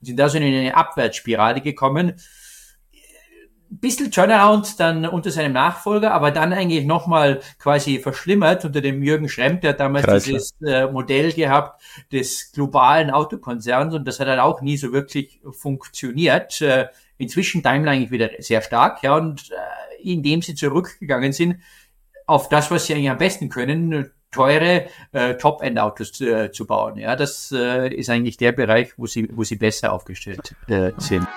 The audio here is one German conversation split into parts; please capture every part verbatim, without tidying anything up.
sind da so in eine Abwärtsspirale gekommen. Ein bisschen Turnaround dann unter seinem Nachfolger, aber dann eigentlich nochmal quasi verschlimmert unter dem Jürgen Schrempp, der hat damals Kreisler. dieses äh, Modell gehabt des globalen Autokonzerns und das hat dann auch nie so wirklich funktioniert. Äh, inzwischen Daimler eigentlich wieder sehr stark, ja, und äh, indem sie zurückgegangen sind auf das, was sie eigentlich am besten können, teure äh, Top-End-Autos äh, zu bauen. Ja, das äh, ist eigentlich der Bereich, wo sie, wo sie besser aufgestellt äh, sind.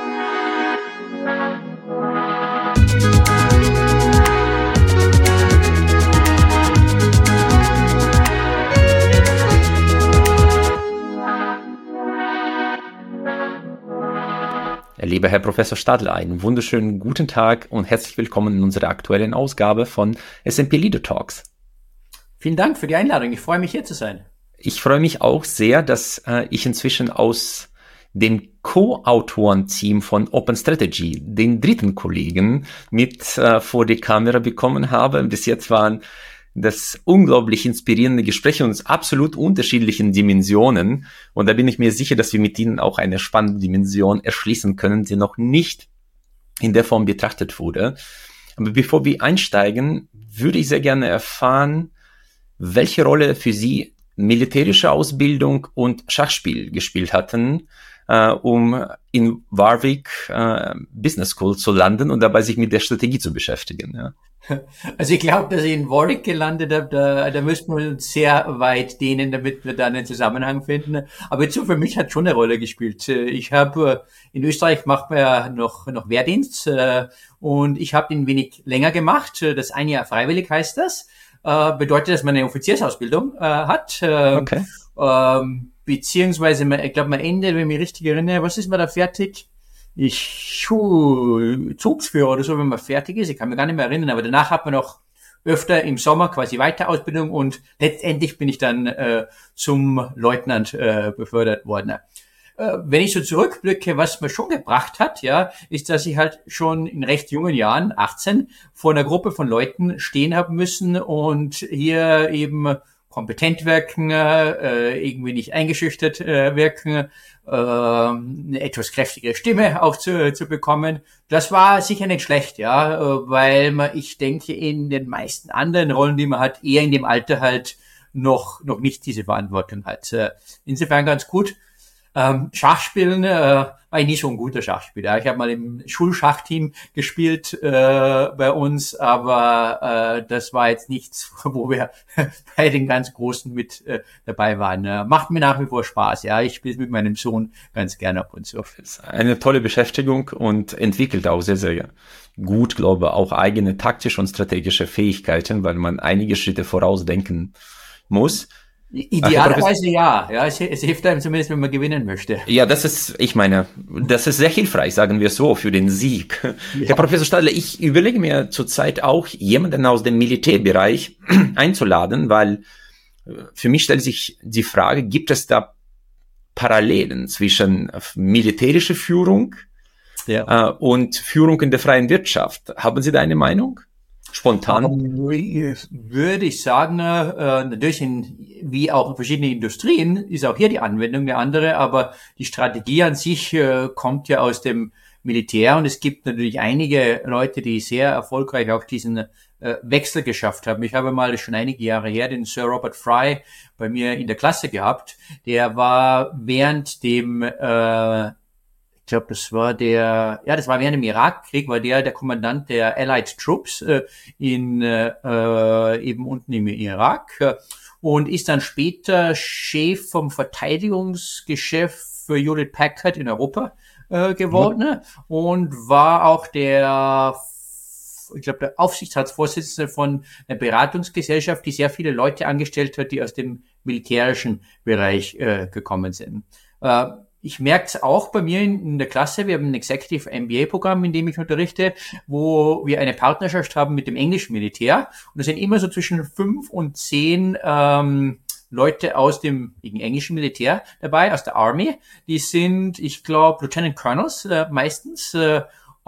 Lieber Herr Professor Stadler, einen wunderschönen guten Tag und herzlich willkommen in unserer aktuellen Ausgabe von S and P Leader Talks. Vielen Dank für die Einladung. Ich freue mich, hier zu sein. Ich freue mich auch sehr, dass äh, ich inzwischen aus dem Co-Autoren-Team von Open Strategy den dritten Kollegen mit äh, vor die Kamera bekommen habe. Bis jetzt waren das unglaublich inspirierende Gespräche aus absolut unterschiedlichen Dimensionen. Und da bin ich mir sicher, dass wir mit Ihnen auch eine spannende Dimension erschließen können, die noch nicht in der Form betrachtet wurde. Aber bevor wir einsteigen, würde ich sehr gerne erfahren, welche Rolle für Sie militärische Ausbildung und Schachspiel gespielt hatten, äh, um in Warwick äh, Business School zu landen und dabei sich mit der Strategie zu beschäftigen. Ja. Also ich glaube, dass ich in Warwick gelandet habe, da, da müssten wir uns sehr weit dehnen, damit wir da einen Zusammenhang finden. Aber jetzt so für mich hat schon eine Rolle gespielt. Ich habe in Österreich macht man ja noch noch Wehrdienst und ich habe den wenig länger gemacht. Das ein Jahr freiwillig heißt das. Bedeutet, dass man eine Offiziersausbildung hat. Okay. Ähm, beziehungsweise, ich glaube, am Ende, wenn ich mich richtig erinnere, was ist man da fertig? Ich, uh, Zugsführer oder so, wenn man fertig ist. Ich kann mich gar nicht mehr erinnern, aber danach hat man noch öfter im Sommer quasi Weiterausbildung und letztendlich bin ich dann äh, zum Leutnant äh, befördert worden. Äh, wenn ich so zurückblicke, was mir schon gebracht hat, ja, ist, dass ich halt schon in recht jungen Jahren, achtzehn, vor einer Gruppe von Leuten stehen haben müssen und hier eben kompetent wirken, äh, irgendwie nicht eingeschüchtert äh, wirken, äh, eine etwas kräftige Stimme auch zu, zu bekommen. Das war sicher nicht schlecht, ja, äh, weil man, ich denke, in den meisten anderen Rollen, die man hat, eher in dem Alter halt noch noch nicht diese Verantwortung hat. Äh, insofern ganz gut. Ähm, Schachspielen äh, war ich nie so ein guter Schachspieler. Ich habe mal im Schulschachteam gespielt äh, bei uns, aber äh, das war jetzt nichts, wo wir bei den ganz Großen mit äh, dabei waren. Äh, macht mir nach wie vor Spaß. Ja, ich spiele mit meinem Sohn ganz gerne ab und zu. Das ist eine tolle Beschäftigung und entwickelt auch sehr, sehr gut, glaube ich, auch eigene taktische und strategische Fähigkeiten, weil man einige Schritte vorausdenken muss. Idealerweise ja, ja, es, es hilft einem zumindest, wenn man gewinnen möchte. Ja, das ist, ich meine, das ist sehr hilfreich, sagen wir so, für den Sieg. Ja. Herr Professor Stadler, ich überlege mir zurzeit auch, jemanden aus dem Militärbereich einzuladen, weil für mich stellt sich die Frage, gibt es da Parallelen zwischen militärischer Führung ja. äh, und Führung in der freien Wirtschaft? Haben Sie da eine Meinung? Spontan? Würde ich sagen, äh, natürlich in, wie auch in verschiedenen Industrien ist auch hier die Anwendung eine andere, aber die Strategie an sich äh, kommt ja aus dem Militär und es gibt natürlich einige Leute, die sehr erfolgreich auch diesen äh, Wechsel geschafft haben. Ich habe mal schon einige Jahre her den Sir Robert Fry bei mir in der Klasse gehabt. Der war während dem äh, Ich glaube, das war der, ja, das war während dem Irakkrieg, war der der Kommandant der Allied Troops äh, in äh, eben unten im Irak äh, und ist dann später Chef vom Verteidigungsgeschäft für Hewlett Packard in Europa äh, geworden ja. und war auch der, ich glaube, der Aufsichtsratsvorsitzende von einer Beratungsgesellschaft, die sehr viele Leute angestellt hat, die aus dem militärischen Bereich äh, gekommen sind. Äh, Ich merke es auch bei mir in, in der Klasse. Wir haben ein Executive M B A-Programm, in dem ich unterrichte, wo wir eine Partnerschaft haben mit dem englischen Militär. Und es sind immer so zwischen fünf und zehn ähm, Leute aus dem englischen Militär dabei, aus der Army. Die sind, ich glaube, Lieutenant Colonels äh, meistens äh,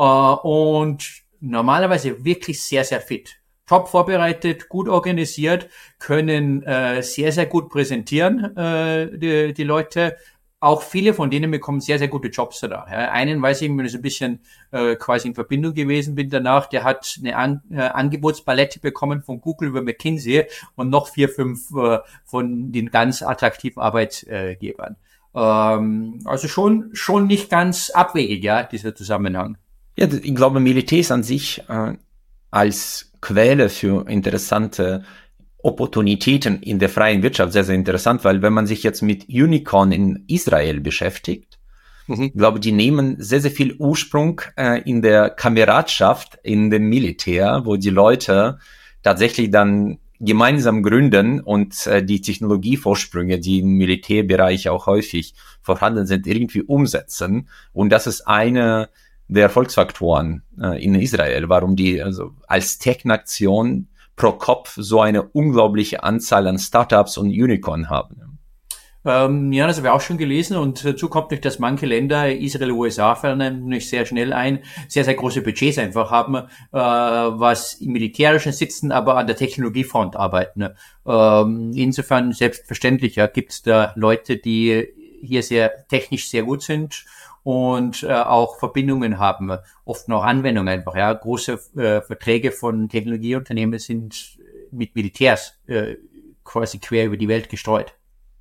und normalerweise wirklich sehr, sehr fit. Top vorbereitet, gut organisiert, können äh, sehr, sehr gut präsentieren, äh, die, die Leute. auch viele von denen bekommen sehr, sehr gute Jobs danach. Ja, einen weiß ich, wenn ich so ein bisschen äh, quasi in Verbindung gewesen bin danach, der hat eine An äh, Angebotspalette bekommen von Google über McKinsey und noch vier, fünf äh, von den ganz attraktiven Arbeitgebern. Ähm, also schon schon nicht ganz abwegig, ja, dieser Zusammenhang. Ja, ich glaube, Militär ist an sich äh, als Quelle für interessante Opportunitäten in der freien Wirtschaft sehr, sehr interessant, weil wenn man sich jetzt mit Unicorn in Israel beschäftigt, mhm. ich glaube, die nehmen sehr, sehr viel Ursprung äh, in der Kameradschaft in dem Militär, wo die Leute tatsächlich dann gemeinsam gründen und äh, die Technologievorsprünge, die im Militärbereich auch häufig vorhanden sind, irgendwie umsetzen. Und das ist eine der Erfolgsfaktoren äh, in Israel, warum die also als Tech-Nation pro Kopf so eine unglaubliche Anzahl an Startups und Unicorn haben. Ähm, ja, das habe ich auch schon gelesen und dazu kommt nicht, dass manche Länder, Israel, U S A, fallen nicht sehr schnell ein, sehr, sehr große Budgets einfach haben, äh, was im Militärischen sitzen, aber an der Technologiefront arbeiten. Ähm, insofern selbstverständlich, ja, gibt es da Leute, die hier sehr technisch sehr gut sind und äh, auch Verbindungen haben, oft noch Anwendungen einfach. Ja, große äh, Verträge von Technologieunternehmen sind mit Militärs äh, quasi quer über die Welt gestreut.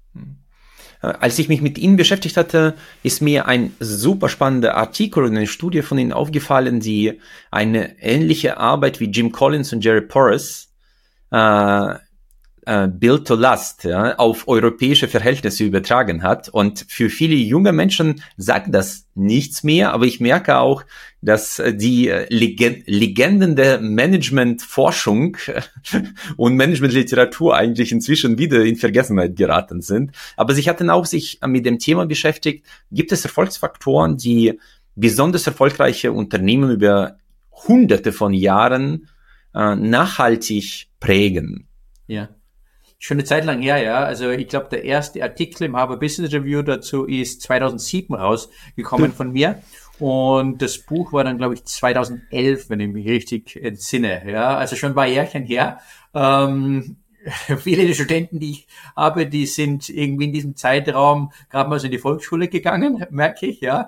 Als ich mich mit Ihnen beschäftigt hatte, ist mir ein super spannender Artikel und eine Studie von Ihnen aufgefallen, die eine ähnliche Arbeit wie Jim Collins und Jerry Porras äh, Uh, Build to Last ja, auf europäische Verhältnisse übertragen hat. Und für viele junge Menschen sagt das nichts mehr, aber ich merke auch, dass die Legend- Legenden der Managementforschung und Managementliteratur eigentlich inzwischen wieder in Vergessenheit geraten sind. Aber sie hatten auch sich mit dem Thema beschäftigt, gibt es Erfolgsfaktoren, die besonders erfolgreiche Unternehmen über hunderte von Jahren uh, nachhaltig prägen? Ja. Schon eine Zeit lang her, ja. Also ich glaube, der erste Artikel im Harvard Business Review dazu ist zweitausendsieben rausgekommen von mir. Und das Buch war dann, glaube ich, zweitausendelf, wenn ich mich richtig entsinne. Ja, also schon ein paar Jährchen her. Ähm, viele der Studenten, die ich habe, die sind irgendwie in diesem Zeitraum gerade mal so in die Volksschule gegangen, merke ich, ja.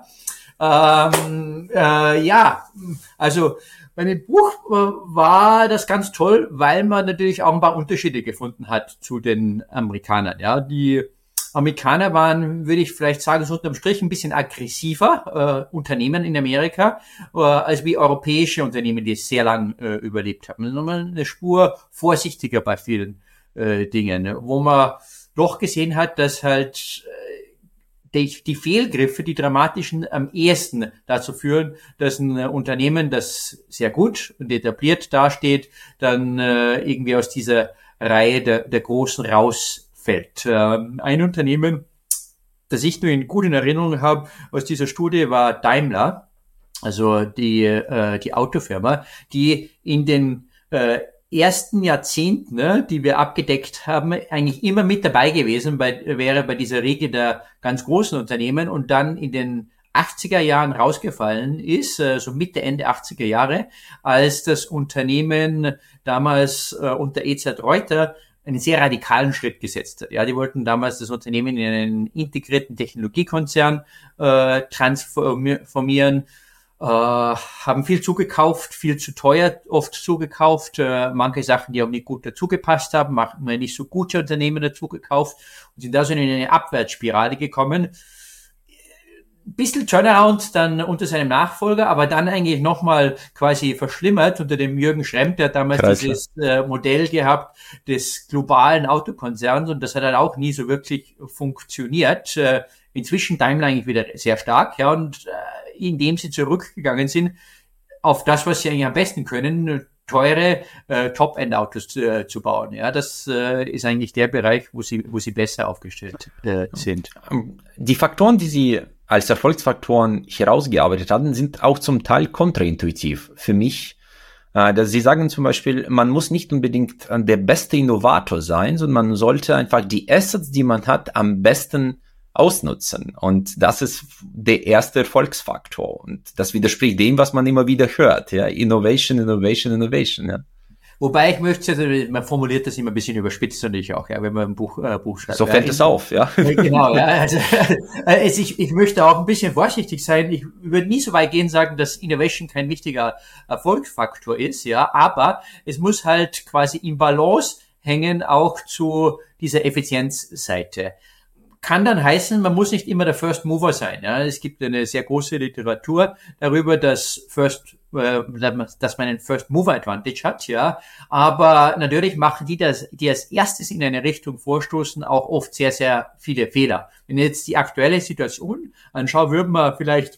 Ähm, äh, ja, also bei dem Buch äh, war das ganz toll, weil man natürlich auch ein paar Unterschiede gefunden hat zu den Amerikanern. Ja, die Amerikaner waren, würde ich vielleicht sagen, so unterm Strich ein bisschen aggressiver äh, Unternehmen in Amerika äh, als wie europäische Unternehmen, die sehr lang äh, überlebt haben. Also nochmal eine Spur vorsichtiger bei vielen äh, Dingen, wo man doch gesehen hat, dass halt Die, die Fehlgriffe, die dramatischen, am ehesten dazu führen, dass ein Unternehmen, das sehr gut und etabliert dasteht, dann äh, irgendwie aus dieser Reihe der, der Großen rausfällt. Ähm, ein Unternehmen, das ich nur in gut in Erinnerung habe aus dieser Studie, war Daimler, also die, äh, die Autofirma, die in den äh, ersten Jahrzehnten, ne, die wir abgedeckt haben, eigentlich immer mit dabei gewesen, bei, wäre bei dieser Riege der ganz großen Unternehmen und dann in den achtziger Jahren rausgefallen ist, äh, so Mitte, Ende achtziger Jahre, als das Unternehmen damals äh, unter E Z Reuter einen sehr radikalen Schritt gesetzt hat. Ja, die wollten damals das Unternehmen in einen integrierten Technologiekonzern äh, transformieren, Uh, haben viel zugekauft, viel zu teuer oft zugekauft, uh, manche Sachen, die auch nicht gut dazu gepasst haben, machen wir nicht so gute Unternehmen dazu gekauft und sind da so in eine Abwärtsspirale gekommen. Ein bisschen Turnaround dann unter seinem Nachfolger, aber dann eigentlich nochmal quasi verschlimmert unter dem Jürgen Schrempp, der hat damals Kreisler. dieses äh, Modell gehabt des globalen Autokonzerns und das hat dann auch nie so wirklich funktioniert. Äh, inzwischen Daimler eigentlich wieder sehr stark, ja, und äh, indem sie zurückgegangen sind auf das, was sie eigentlich am besten können, teure äh, Top-End-Autos äh, zu bauen. Ja, das äh, ist eigentlich der Bereich, wo sie, wo sie besser aufgestellt äh, sind. Die Faktoren, die Sie als Erfolgsfaktoren herausgearbeitet hatten, sind auch zum Teil kontraintuitiv für mich. Äh, dass Sie sagen zum Beispiel, man muss nicht unbedingt der beste Innovator sein, sondern man sollte einfach die Assets, die man hat, am besten ausnutzen. Und das ist der erste Erfolgsfaktor. Und das widerspricht dem, was man immer wieder hört. Ja, Innovation, Innovation, Innovation. Ja. Wobei ich möchte, also man formuliert das immer ein bisschen überspitzt natürlich auch, ja, wenn man ein Buch, äh, Buch schreibt. So fällt ja, es auf, ja. Genau, ja. Also, also ich, ich möchte auch ein bisschen vorsichtig sein. Ich würde nie so weit gehen sagen, dass Innovation kein wichtiger Erfolgsfaktor ist, ja, aber es muss halt quasi im Balance hängen auch zu dieser Effizienzseite. Kann dann heißen, man muss nicht immer der First Mover sein. Ja, es gibt eine sehr große Literatur darüber, dass First, äh, dass man einen First Mover Advantage hat. Ja, aber natürlich machen die das, die als erstes in eine Richtung vorstoßen, auch oft sehr, sehr viele Fehler. Wenn ich jetzt die aktuelle Situation anschaue, würden wir vielleicht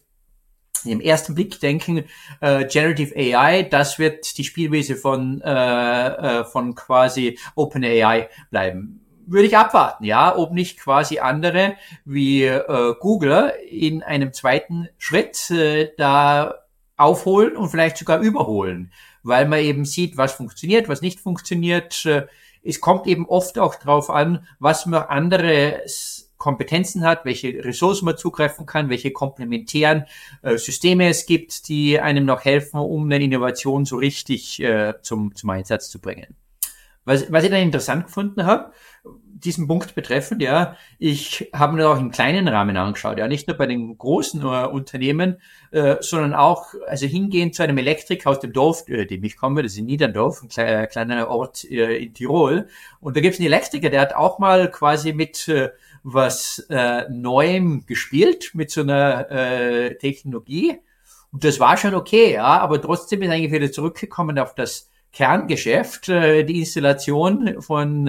im ersten Blick denken, äh, Generative A I, das wird die Spielwiese von äh, äh, von quasi OpenAI bleiben. Würde ich abwarten, ja, ob nicht quasi andere wie äh, Google in einem zweiten Schritt äh, da aufholen und vielleicht sogar überholen, weil man eben sieht, was funktioniert, was nicht funktioniert. Äh, es kommt eben oft auch drauf an, was man andere Kompetenzen hat, welche Ressourcen man zugreifen kann, welche komplementären äh, Systeme es gibt, die einem noch helfen, um eine Innovation so richtig äh, zum, zum Einsatz zu bringen. Was, was ich dann interessant gefunden habe, diesen Punkt betreffend, ja, ich habe mir auch im kleinen Rahmen angeschaut, ja, nicht nur bei den großen äh, Unternehmen, äh, sondern auch, also hingehend zu einem Elektriker aus dem Dorf, äh, dem ich komme, das ist in Niederndorf, ein kleiner, kleiner Ort äh, in Tirol, und da gibt es einen Elektriker, der hat auch mal quasi mit äh, was äh, Neuem gespielt, mit so einer äh, Technologie, und das war schon okay, ja, aber trotzdem ist eigentlich wieder zurückgekommen auf das Kerngeschäft, äh, die Installation von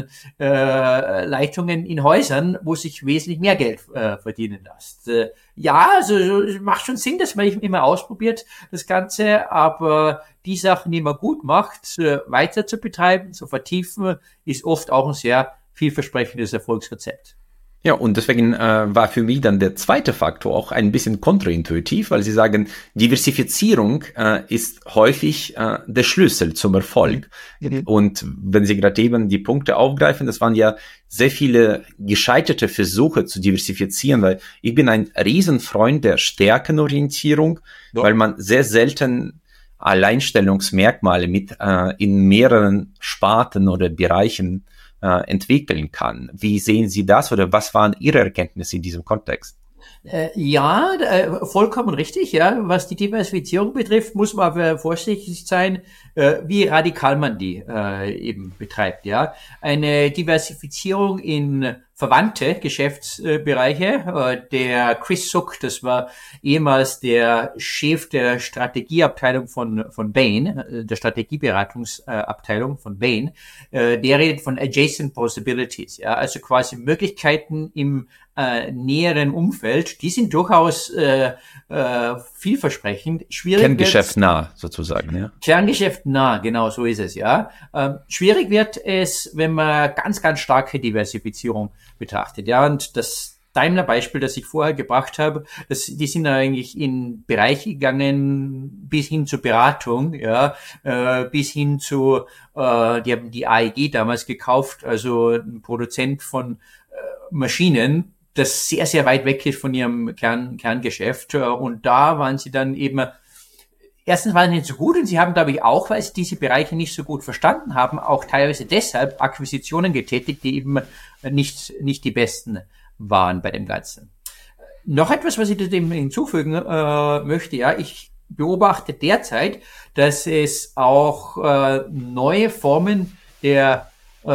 äh, Leitungen in Häusern, wo sich wesentlich mehr Geld äh, verdienen lässt. Äh, ja, also macht schon Sinn, dass man immer ausprobiert, das Ganze, aber die Sachen, die man gut macht, äh, weiter zu betreiben, zu vertiefen, ist oft auch ein sehr vielversprechendes Erfolgsrezept. Ja, und deswegen äh, war für mich dann der zweite Faktor auch ein bisschen kontraintuitiv, weil Sie sagen, Diversifizierung äh, ist häufig äh, der Schlüssel zum Erfolg. Mhm. Und wenn Sie gerade eben die Punkte aufgreifen, das waren ja sehr viele gescheiterte Versuche zu diversifizieren, weil ich bin ein Riesenfreund der Stärkenorientierung, ja. Weil man sehr selten Alleinstellungsmerkmale mit äh, in mehreren Sparten oder Bereichen äh, entwickeln kann. Wie sehen Sie das oder was waren Ihre Erkenntnisse in diesem Kontext? Äh, ja, äh, vollkommen richtig. Ja, was die Diversifizierung betrifft, muss man aber vorsichtig sein, äh, wie radikal man die äh, eben betreibt. Ja, eine Diversifizierung in verwandte Geschäftsbereiche. Äh, der Chris Suk, das war ehemals der Chef der Strategieabteilung von von Bain, äh, der Strategieberatungsabteilung von Bain. Äh, der redet von adjacent possibilities. Ja, also quasi Möglichkeiten im äh, näheren Umfeld, die sind durchaus äh, äh, vielversprechend. Schwierig Kerngeschäft nah, sozusagen, ja. Kerngeschäft nah, genau so ist es, ja. Ähm, schwierig wird es, wenn man ganz, ganz starke Diversifizierung betrachtet, ja. Und das Daimler-Beispiel, das ich vorher gebracht habe, das, die sind eigentlich in Bereiche gegangen, bis hin zur Beratung, ja, äh, bis hin zu, äh, die haben die A E G damals gekauft, also ein Produzent von äh, Maschinen, das sehr, sehr weit weg ist von ihrem Kern, Kerngeschäft. Und da waren sie dann eben, erstens waren sie nicht so gut und sie haben, glaube ich, auch, weil sie diese Bereiche nicht so gut verstanden haben, auch teilweise deshalb Akquisitionen getätigt, die eben nicht, nicht die besten waren bei dem Ganzen. Noch etwas, was ich dem hinzufügen äh, möchte, ja, ich beobachte derzeit, dass es auch äh, neue Formen der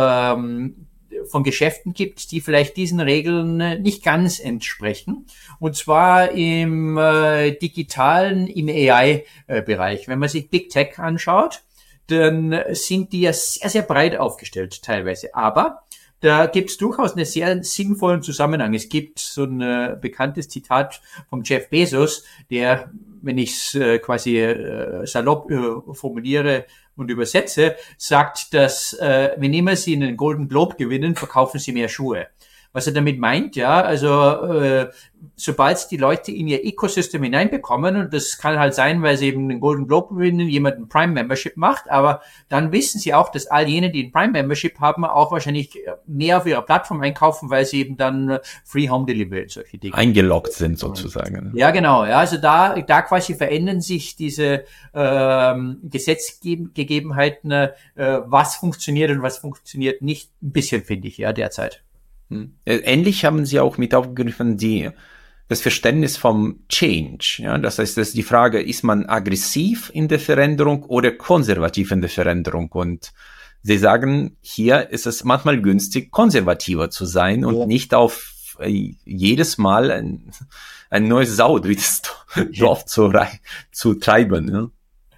ähm, von Geschäften gibt, die vielleicht diesen Regeln nicht ganz entsprechen. Und zwar im äh, digitalen, im A I-Bereich. Wenn man sich Big Tech anschaut, dann sind die ja sehr, sehr breit aufgestellt teilweise. Aber da gibt es durchaus einen sehr sinnvollen Zusammenhang. Es gibt so ein äh, bekanntes Zitat vom Jeff Bezos, der, wenn ich es äh, quasi äh, salopp äh, formuliere und übersetze, sagt, dass äh, wenn immer Sie einen Golden Globe gewinnen, verkaufen Sie mehr Schuhe. Was er damit meint, ja, also äh, sobald die Leute in ihr Ecosystem hineinbekommen, und das kann halt sein, weil sie eben den Golden Globe gewinnen, jemand ein Prime Membership macht, aber dann wissen sie auch, dass all jene, die ein Prime Membership haben, auch wahrscheinlich mehr auf ihrer Plattform einkaufen, weil sie eben dann Free Home Delivery und solche Dinge eingeloggt sind sozusagen. Ja, genau. Ja, also da, da quasi verändern sich diese ähm, Gesetzgegebenheiten, äh, was funktioniert und was funktioniert nicht, ein bisschen, finde ich, ja, derzeit. Hm. Ähnlich haben Sie auch mit aufgegriffen die das Verständnis vom Change. Ja, das heißt, das ist die Frage, ist man aggressiv in der Veränderung oder konservativ in der Veränderung? Und Sie sagen, hier ist es manchmal günstig, konservativer zu sein und ja. nicht auf äh, jedes Mal ein, ein neues Sau durchs Dorf zu, rei- zu treiben.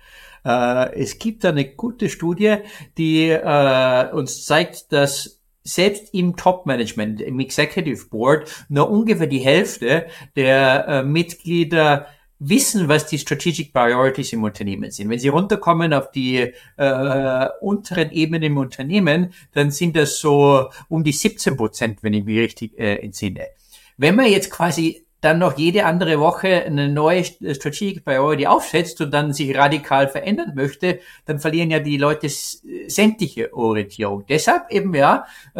Ja? Äh, es gibt eine gute Studie, die äh, uns zeigt, dass selbst im Top-Management, im Executive Board, nur ungefähr die Hälfte der äh, Mitglieder wissen, was die Strategic Priorities im Unternehmen sind. Wenn sie runterkommen auf die äh, unteren Ebenen im Unternehmen, dann sind das so um die siebzehn Prozent, wenn ich mich richtig äh, entsinne. Wenn man jetzt quasi dann noch jede andere Woche eine neue Strategic Priority aufsetzt und dann sich radikal verändern möchte, dann verlieren ja die Leute sämtliche Orientierung. Deshalb eben ja äh,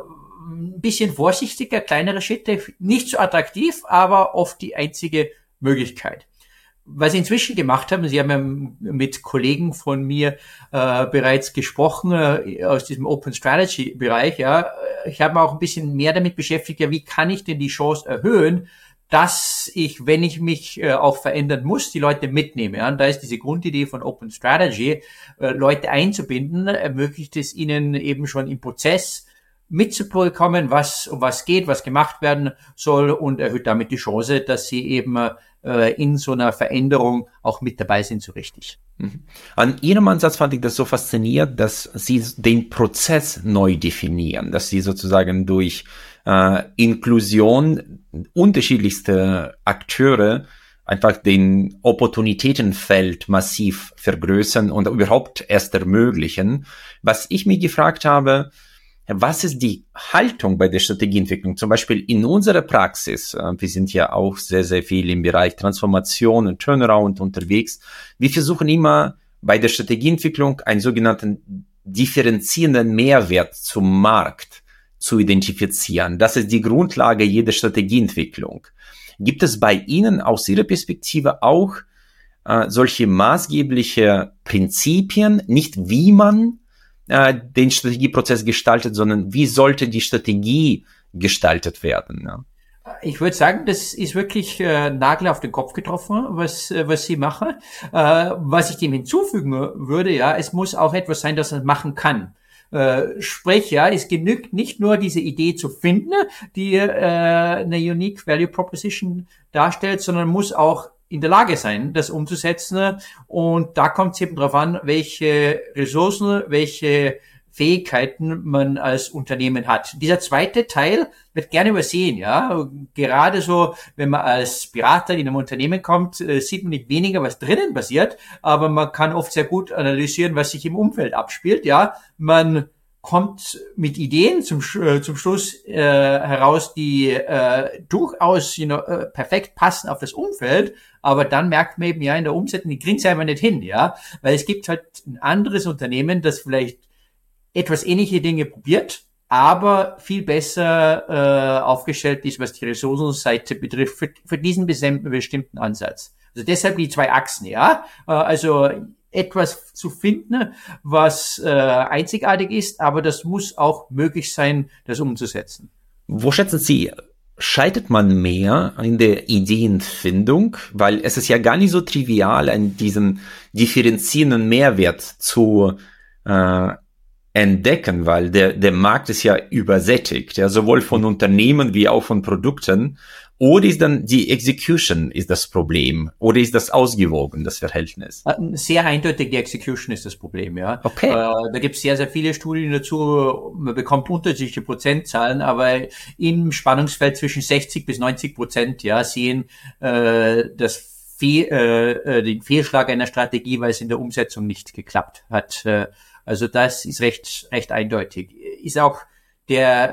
ein bisschen vorsichtiger, kleinere Schritte, nicht so attraktiv, aber oft die einzige Möglichkeit. Was sie inzwischen gemacht haben, sie haben ja mit Kollegen von mir äh, bereits gesprochen äh, aus diesem Open Strategy Bereich. Ja, ich habe mich auch ein bisschen mehr damit beschäftigt. Ja, wie kann ich denn die Chance erhöhen, dass ich, wenn ich mich äh, auch verändern muss, die Leute mitnehme. Ja? Und da ist diese Grundidee von Open Strategy, äh, Leute einzubinden, ermöglicht es ihnen eben schon im Prozess mitzubekommen, was um was geht, was gemacht werden soll und erhöht damit die Chance, dass sie eben äh, in so einer Veränderung auch mit dabei sind, so richtig. Mhm. An Ihrem Ansatz fand ich das so faszinierend, dass Sie den Prozess neu definieren, dass Sie sozusagen durch äh, Inklusion unterschiedlichste Akteure einfach den Opportunitätenfeld massiv vergrößern und überhaupt erst ermöglichen. Was ich mich gefragt habe, was ist die Haltung bei der Strategieentwicklung? Zum Beispiel in unserer Praxis, wir sind ja auch sehr, sehr viel im Bereich Transformation und Turnaround unterwegs. Wir versuchen immer bei der Strategieentwicklung einen sogenannten differenzierenden Mehrwert zum Markt zu identifizieren. Das ist die Grundlage jeder Strategieentwicklung. Gibt es bei Ihnen aus Ihrer Perspektive auch äh, solche maßgebliche Prinzipien, nicht wie man äh, den Strategieprozess gestaltet, sondern wie sollte die Strategie gestaltet werden? Ja? Ich würde sagen, das ist wirklich äh, Nagel auf den Kopf getroffen, was äh, was Sie machen. Äh, was ich dem hinzufügen würde, ja, es muss auch etwas sein, das man machen kann. Äh, sprich, ja, es genügt nicht nur diese Idee zu finden, die äh, eine Unique Value Proposition darstellt, sondern muss auch in der Lage sein, das umzusetzen. Und da kommt es eben darauf an, welche Ressourcen, welche Fähigkeiten man als Unternehmen hat. Dieser zweite Teil wird gerne übersehen, ja. Gerade so, wenn man als Berater in einem Unternehmen kommt, sieht man nicht weniger, was drinnen passiert, aber man kann oft sehr gut analysieren, was sich im Umfeld abspielt, ja. Man kommt mit Ideen zum zum Schluss äh, heraus, die äh, durchaus you know, äh, perfekt passen auf das Umfeld, aber dann merkt man eben ja in der Umsetzung, die kriegen es einfach nicht hin, ja, weil es gibt halt ein anderes Unternehmen, das vielleicht etwas ähnliche Dinge probiert, aber viel besser äh, aufgestellt ist, was die Ressourcenseite betrifft, für, für diesen bestimmten Ansatz. Also deshalb die zwei Achsen, ja. Äh, also etwas zu finden, was äh, einzigartig ist, aber das muss auch möglich sein, das umzusetzen. Wo schätzen Sie, scheitert man mehr in der Ideenfindung? Weil es ist ja gar nicht so trivial, an diesen differenzierenden Mehrwert zu äh, entdecken, weil der, der Markt ist ja übersättigt, ja, sowohl von Unternehmen wie auch von Produkten. Oder ist dann die Execution ist das Problem? Oder ist das ausgewogen, das Verhältnis? Sehr eindeutig die Execution ist das Problem, ja. Okay. Äh, da gibt es sehr, sehr viele Studien dazu. Man bekommt unterschiedliche Prozentzahlen, aber im Spannungsfeld zwischen sechzig bis neunzig Prozent, ja, sehen äh, das Fehl, äh, den Fehlschlag einer Strategie, weil es in der Umsetzung nicht geklappt hat. Äh, also das ist recht, recht eindeutig. Ist auch der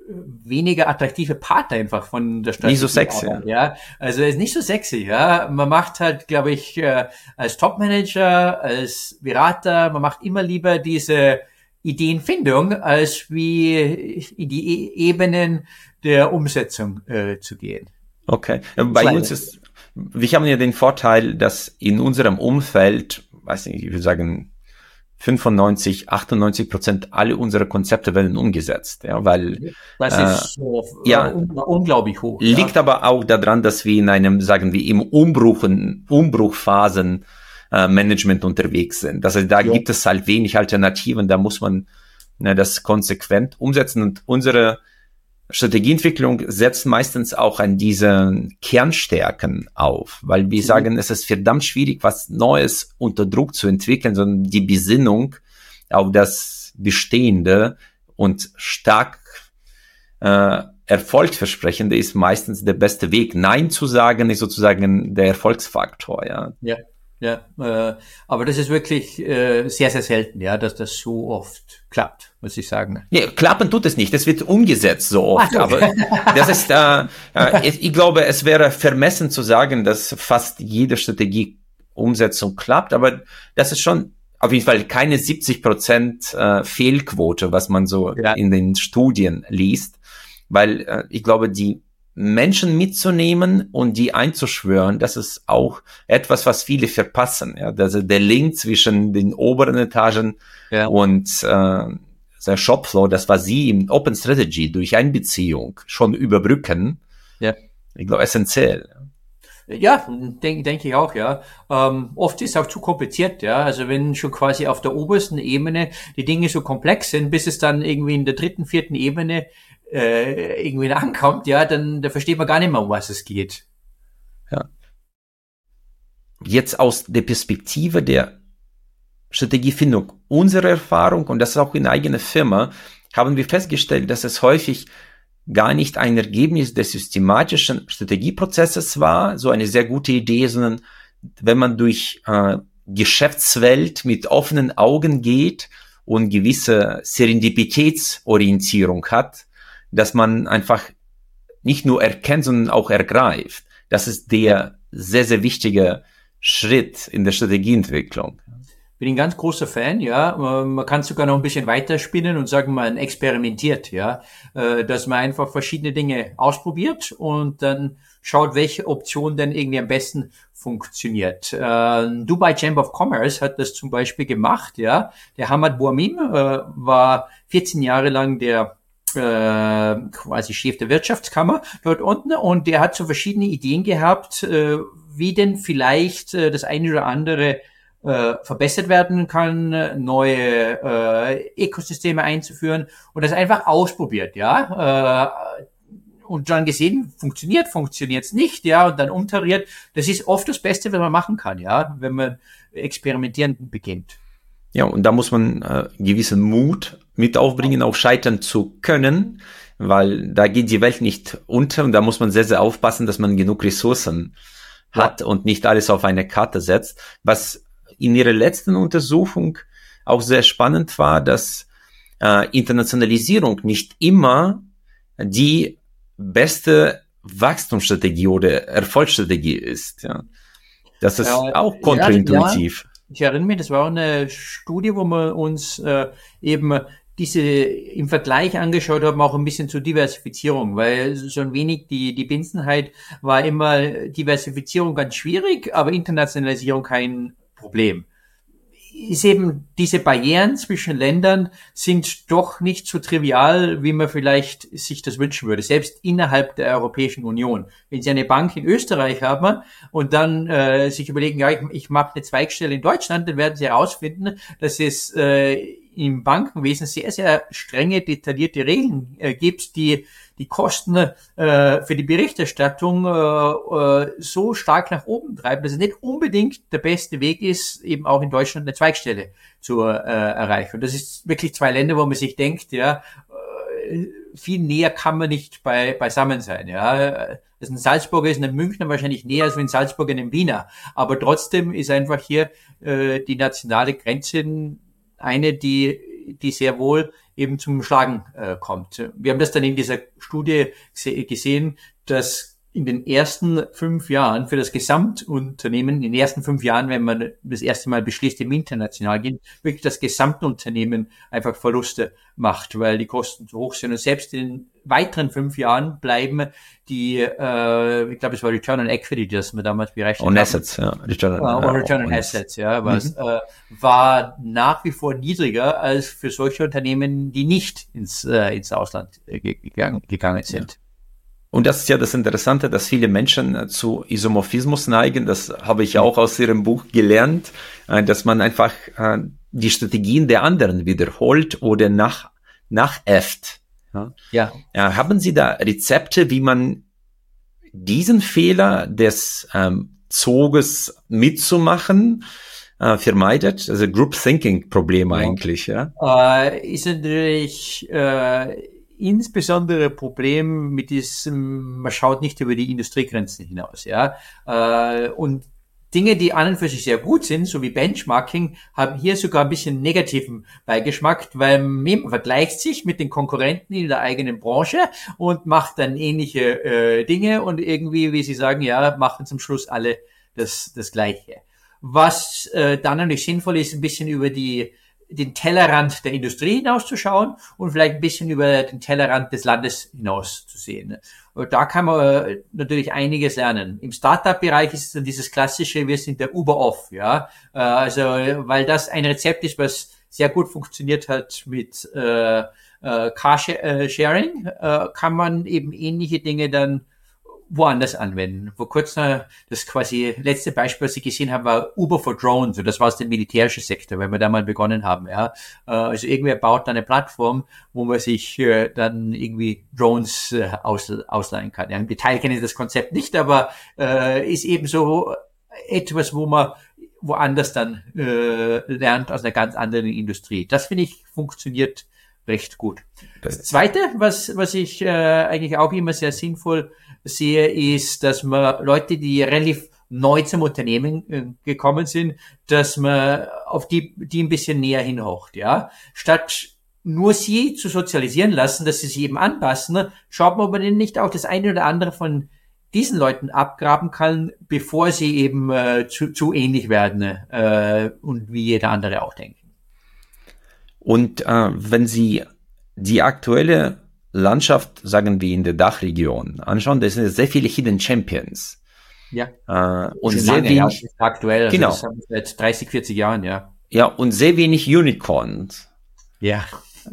weniger attraktive Part einfach von der Strategie. Nicht so sexy. Aber, ja, also ist nicht so sexy. Ja, man macht halt, glaube ich, äh, als Topmanager, als Berater, man macht immer lieber diese Ideenfindung, als wie in die e- Ebenen der Umsetzung äh, zu gehen. Okay. Bei uns ist, wir haben ja den Vorteil, dass in unserem Umfeld, weiß nicht, ich würde sagen, fünfundneunzig, achtundneunzig Prozent alle unsere Konzepte werden umgesetzt, ja, weil das ist so, äh, ja, un unglaublich hoch. Liegt ja. aber auch daran, dass wir in einem, sagen wir, im Umbruch, Umbruchphasen äh, Management unterwegs sind. Das heißt, da ja. gibt es halt wenig Alternativen, da muss man ne, das konsequent umsetzen und unsere Strategieentwicklung setzt meistens auch an diese Kernstärken auf, weil wir mhm. sagen, es ist verdammt schwierig, was Neues unter Druck zu entwickeln, sondern die Besinnung auf das Bestehende und stark äh, Erfolgsversprechende ist meistens der beste Weg. Nein zu sagen ist sozusagen der Erfolgsfaktor, ja. Ja. Ja, äh, aber das ist wirklich äh, sehr, sehr selten, ja, dass das so oft klappt, muss ich sagen. Ja, klappen tut es nicht, es wird umgesetzt so oft, Ach, okay. aber das ist, äh, äh, ich glaube, es wäre vermessen zu sagen, dass fast jede Strategieumsetzung klappt, aber das ist schon auf jeden Fall keine siebzig Prozent äh, Fehlquote, was man so ja. in den Studien liest, weil äh, ich glaube, die Menschen mitzunehmen und die einzuschwören, das ist auch etwas, was viele verpassen. Ja, also der Link zwischen den oberen Etagen ja. und äh, der Shopfloor, das was sie im Open Strategy durch Einbeziehung schon überbrücken, ja. ich glaube, essentiell. Ja, denke denk ich auch, ja. Ähm, oft ist es auch zu kompliziert, ja. Also wenn schon quasi auf der obersten Ebene die Dinge so komplex sind, bis es dann irgendwie in der dritten, vierten Ebene äh, irgendwie ankommt, ja, dann da versteht man gar nicht mehr, um was es geht. Ja. Jetzt aus der Perspektive der Strategiefindung, unsere Erfahrung, und das ist auch in eigener Firma, haben wir festgestellt, dass es häufig gar nicht ein Ergebnis des systematischen Strategieprozesses war, so eine sehr gute Idee, sondern wenn man durch äh, Geschäftswelt mit offenen Augen geht und gewisse Serendipitätsorientierung hat, dass man einfach nicht nur erkennt, sondern auch ergreift. Das ist der sehr, sehr wichtige Schritt in der Strategieentwicklung. Bin ein ganz großer Fan, ja. Man kann sogar noch ein bisschen weiterspinnen und sagen, man experimentiert, ja. Dass man einfach verschiedene Dinge ausprobiert und dann schaut, welche Option denn irgendwie am besten funktioniert. Dubai Chamber of Commerce hat das zum Beispiel gemacht, ja. Der Hamad Bouamim war vierzehn Jahre lang der äh, quasi Chef der Wirtschaftskammer dort unten und der hat so verschiedene Ideen gehabt, äh, wie denn vielleicht äh, das eine oder andere äh, verbessert werden kann, neue äh, Ökosysteme einzuführen und das einfach ausprobiert, ja, äh, und dann gesehen, funktioniert, funktioniert's nicht, ja, und dann umtariert. Das ist oft das Beste, was man machen kann, ja, wenn man experimentieren beginnt. Ja, und da muss man äh, gewissen Mut mit aufbringen, auch scheitern zu können, weil da geht die Welt nicht unter und da muss man sehr, sehr aufpassen, dass man genug Ressourcen ja. hat und nicht alles auf eine Karte setzt. Was in ihrer letzten Untersuchung auch sehr spannend war, dass äh, Internationalisierung nicht immer die beste Wachstumsstrategie oder Erfolgsstrategie ist. Ja. Das ist äh, auch kontraintuitiv. Ja, ja. Ich erinnere mich, das war eine Studie, wo wir uns äh, eben diese im Vergleich angeschaut haben, auch ein bisschen zur Diversifizierung, weil so ein wenig die, die Binsenheit war immer Diversifizierung ganz schwierig, aber Internationalisierung kein Problem. Ist eben diese Barrieren zwischen Ländern sind doch nicht so trivial, wie man vielleicht sich das wünschen würde, selbst innerhalb der Europäischen Union. Wenn Sie eine Bank in Österreich haben und dann äh, sich überlegen, ja, ich, ich mache eine Zweigstelle in Deutschland, dann werden Sie herausfinden, dass es äh, im Bankenwesen sehr, sehr strenge, detaillierte Regeln äh, gibt, die die Kosten äh, für die Berichterstattung äh, äh, so stark nach oben treiben, dass es nicht unbedingt der beste Weg ist, eben auch in Deutschland eine Zweigstelle zu äh, erreichen. Und das ist wirklich zwei Länder, wo man sich denkt, ja, äh, viel näher kann man nicht bei beisammen sein. Ja, also ein Salzburger ist ein Münchner wahrscheinlich näher als ein Salzburger in einem Wiener, aber trotzdem ist einfach hier äh, die nationale Grenze eine, die die sehr wohl eben zum Schlagen äh, kommt. Wir haben das dann in dieser Studie gesehen, dass in den ersten fünf Jahren für das Gesamtunternehmen, in den ersten fünf Jahren, wenn man das erste Mal beschließt, im international gehen, wirklich das Gesamtunternehmen einfach Verluste macht, weil die Kosten zu hoch sind. Und selbst in den weiteren fünf Jahren bleiben die, äh, ich glaube, es war Return on Equity, das wir damals berechnet on haben. Assets, ja. Return on, uh, Return on, on Assets, ja, was, mhm. äh, war nach wie vor niedriger als für solche Unternehmen, die nicht ins, äh, ins Ausland äh, gegangen, gegangen sind. Ja. Und das ist ja das Interessante, dass viele Menschen zu Isomorphismus neigen. Das habe ich auch aus Ihrem Buch gelernt, dass man einfach die Strategien der anderen wiederholt oder nach, nachäfft. Ja. Ja. Ja, haben Sie da Rezepte, wie man diesen Fehler des ähm, Zuges mitzumachen äh, vermeidet? Also Group Thinking Problem ja. eigentlich, ja? Äh, ist natürlich äh, insbesondere Problem mit diesem, man schaut nicht über die Industriegrenzen hinaus, ja. Äh, und Dinge, die an und für sich sehr gut sind, so wie Benchmarking, haben hier sogar ein bisschen negativen Beigeschmack, weil man vergleicht sich mit den Konkurrenten in der eigenen Branche und macht dann ähnliche äh, Dinge und irgendwie, wie Sie sagen, ja, machen zum Schluss alle das, das Gleiche. Was äh, dann natürlich sinnvoll ist, ein bisschen über die den Tellerrand der Industrie hinauszuschauen und vielleicht ein bisschen über den Tellerrand des Landes hinaus zu sehen. Und da kann man natürlich einiges lernen. Im Startup-Bereich ist es dann dieses klassische, wir sind der Uber-Off, ja. Also, weil das ein Rezept ist, was sehr gut funktioniert hat mit äh, äh, Carsharing, äh, kann man eben ähnliche Dinge dann woanders anwenden. Vor kurzem, das quasi letzte Beispiel, was ich gesehen habe, war Uber for Drones. Und das war aus dem militärischen Sektor, weil wir da mal begonnen haben. Ja, also irgendwer baut da eine Plattform, wo man sich äh, dann irgendwie Drones äh, aus, ausleihen kann. Ja, im Detail kenne ich das Konzept nicht, aber äh, ist eben so etwas, wo man woanders dann äh, lernt aus einer ganz anderen Industrie. Das finde ich funktioniert recht gut. Das Zweite, was was ich äh, eigentlich auch immer sehr sinnvoll sehe, ist, dass man Leute, die relativ neu zum Unternehmen äh, gekommen sind, dass man auf die die ein bisschen näher hinhaucht, ja. Statt nur sie zu sozialisieren lassen, dass sie sich eben anpassen, schaut man, ob man denn nicht auch das eine oder andere von diesen Leuten abgraben kann, bevor sie eben äh, zu, zu ähnlich werden äh, und wie jeder andere auch denken. Und äh, wenn Sie die aktuelle Landschaft, sagen wir in der Dachregion, anschauen, da sind sehr viele Hidden Champions. Ja. Äh, und Schon sehr lange, wenig, ja, aktuell, genau. Also das haben wir seit dreißig, vierzig Jahren, ja. Ja, und sehr wenig Unicorns. Ja.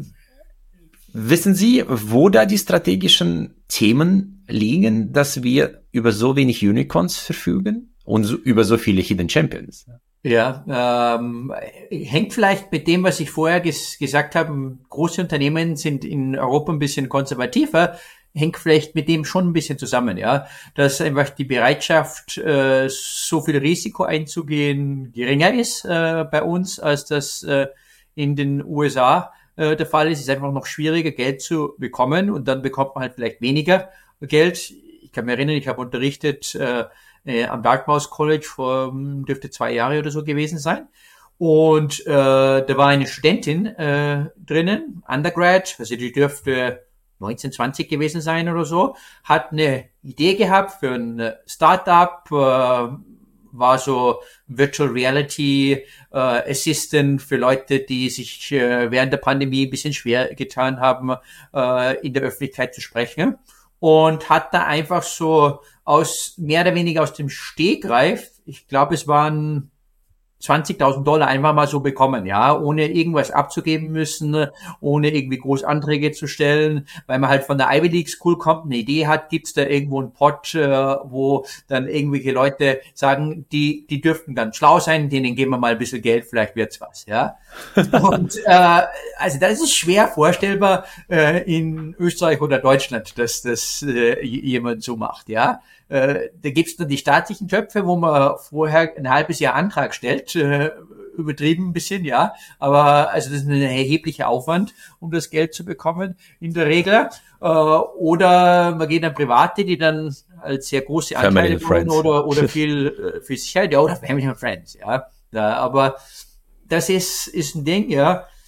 Wissen Sie, wo da die strategischen Themen liegen, dass wir über so wenig Unicorns verfügen und so, über so viele Hidden Champions? Ja, ähm, hängt vielleicht mit dem, was ich vorher ges- gesagt habe, große Unternehmen sind in Europa ein bisschen konservativer, hängt vielleicht mit dem schon ein bisschen zusammen, ja, dass einfach die Bereitschaft, äh, so viel Risiko einzugehen, geringer ist äh, bei uns, als das äh, in den U S A äh, der Fall ist. Es ist einfach noch schwieriger, Geld zu bekommen und dann bekommt man halt vielleicht weniger Geld. Ich kann mich erinnern, ich habe unterrichtet äh, Äh, am Dartmouth College vor, dürfte zwei Jahre oder so gewesen sein. Und äh, da war eine Studentin äh, drinnen, Undergrad, also die dürfte neunzehn, zwanzig gewesen sein oder so, hat eine Idee gehabt für ein Startup, äh, war so Virtual Reality äh, Assistant für Leute, die sich äh, während der Pandemie ein bisschen schwer getan haben, äh, in der Öffentlichkeit zu sprechen. Und hat da einfach so aus, mehr oder weniger aus dem Stegreif, ich glaube, es waren zwanzigtausend Dollar einfach mal so bekommen, ja, ohne irgendwas abzugeben müssen, ohne irgendwie groß Anträge zu stellen, weil man halt von der Ivy League School kommt, eine Idee hat, gibt's da irgendwo einen Pot, äh, wo dann irgendwelche Leute sagen, die die dürften ganz schlau sein, denen geben wir mal ein bisschen Geld, vielleicht wird's was, ja. Und äh, also das ist schwer vorstellbar äh, in Österreich oder Deutschland, dass das äh, jemand so macht, ja. Äh, da gibt's dann die staatlichen Töpfe, wo man vorher ein halbes Jahr Antrag stellt, äh, übertrieben ein bisschen, ja, aber also das ist ein erheblicher Aufwand, um das Geld zu bekommen in der Regel. Äh, oder man geht an Private, die dann als sehr große Anteile wollen oder oder viel viel Sicherheit, ja, oder Family and Friends, ja. Da, aber das ist ist ein Ding, ja.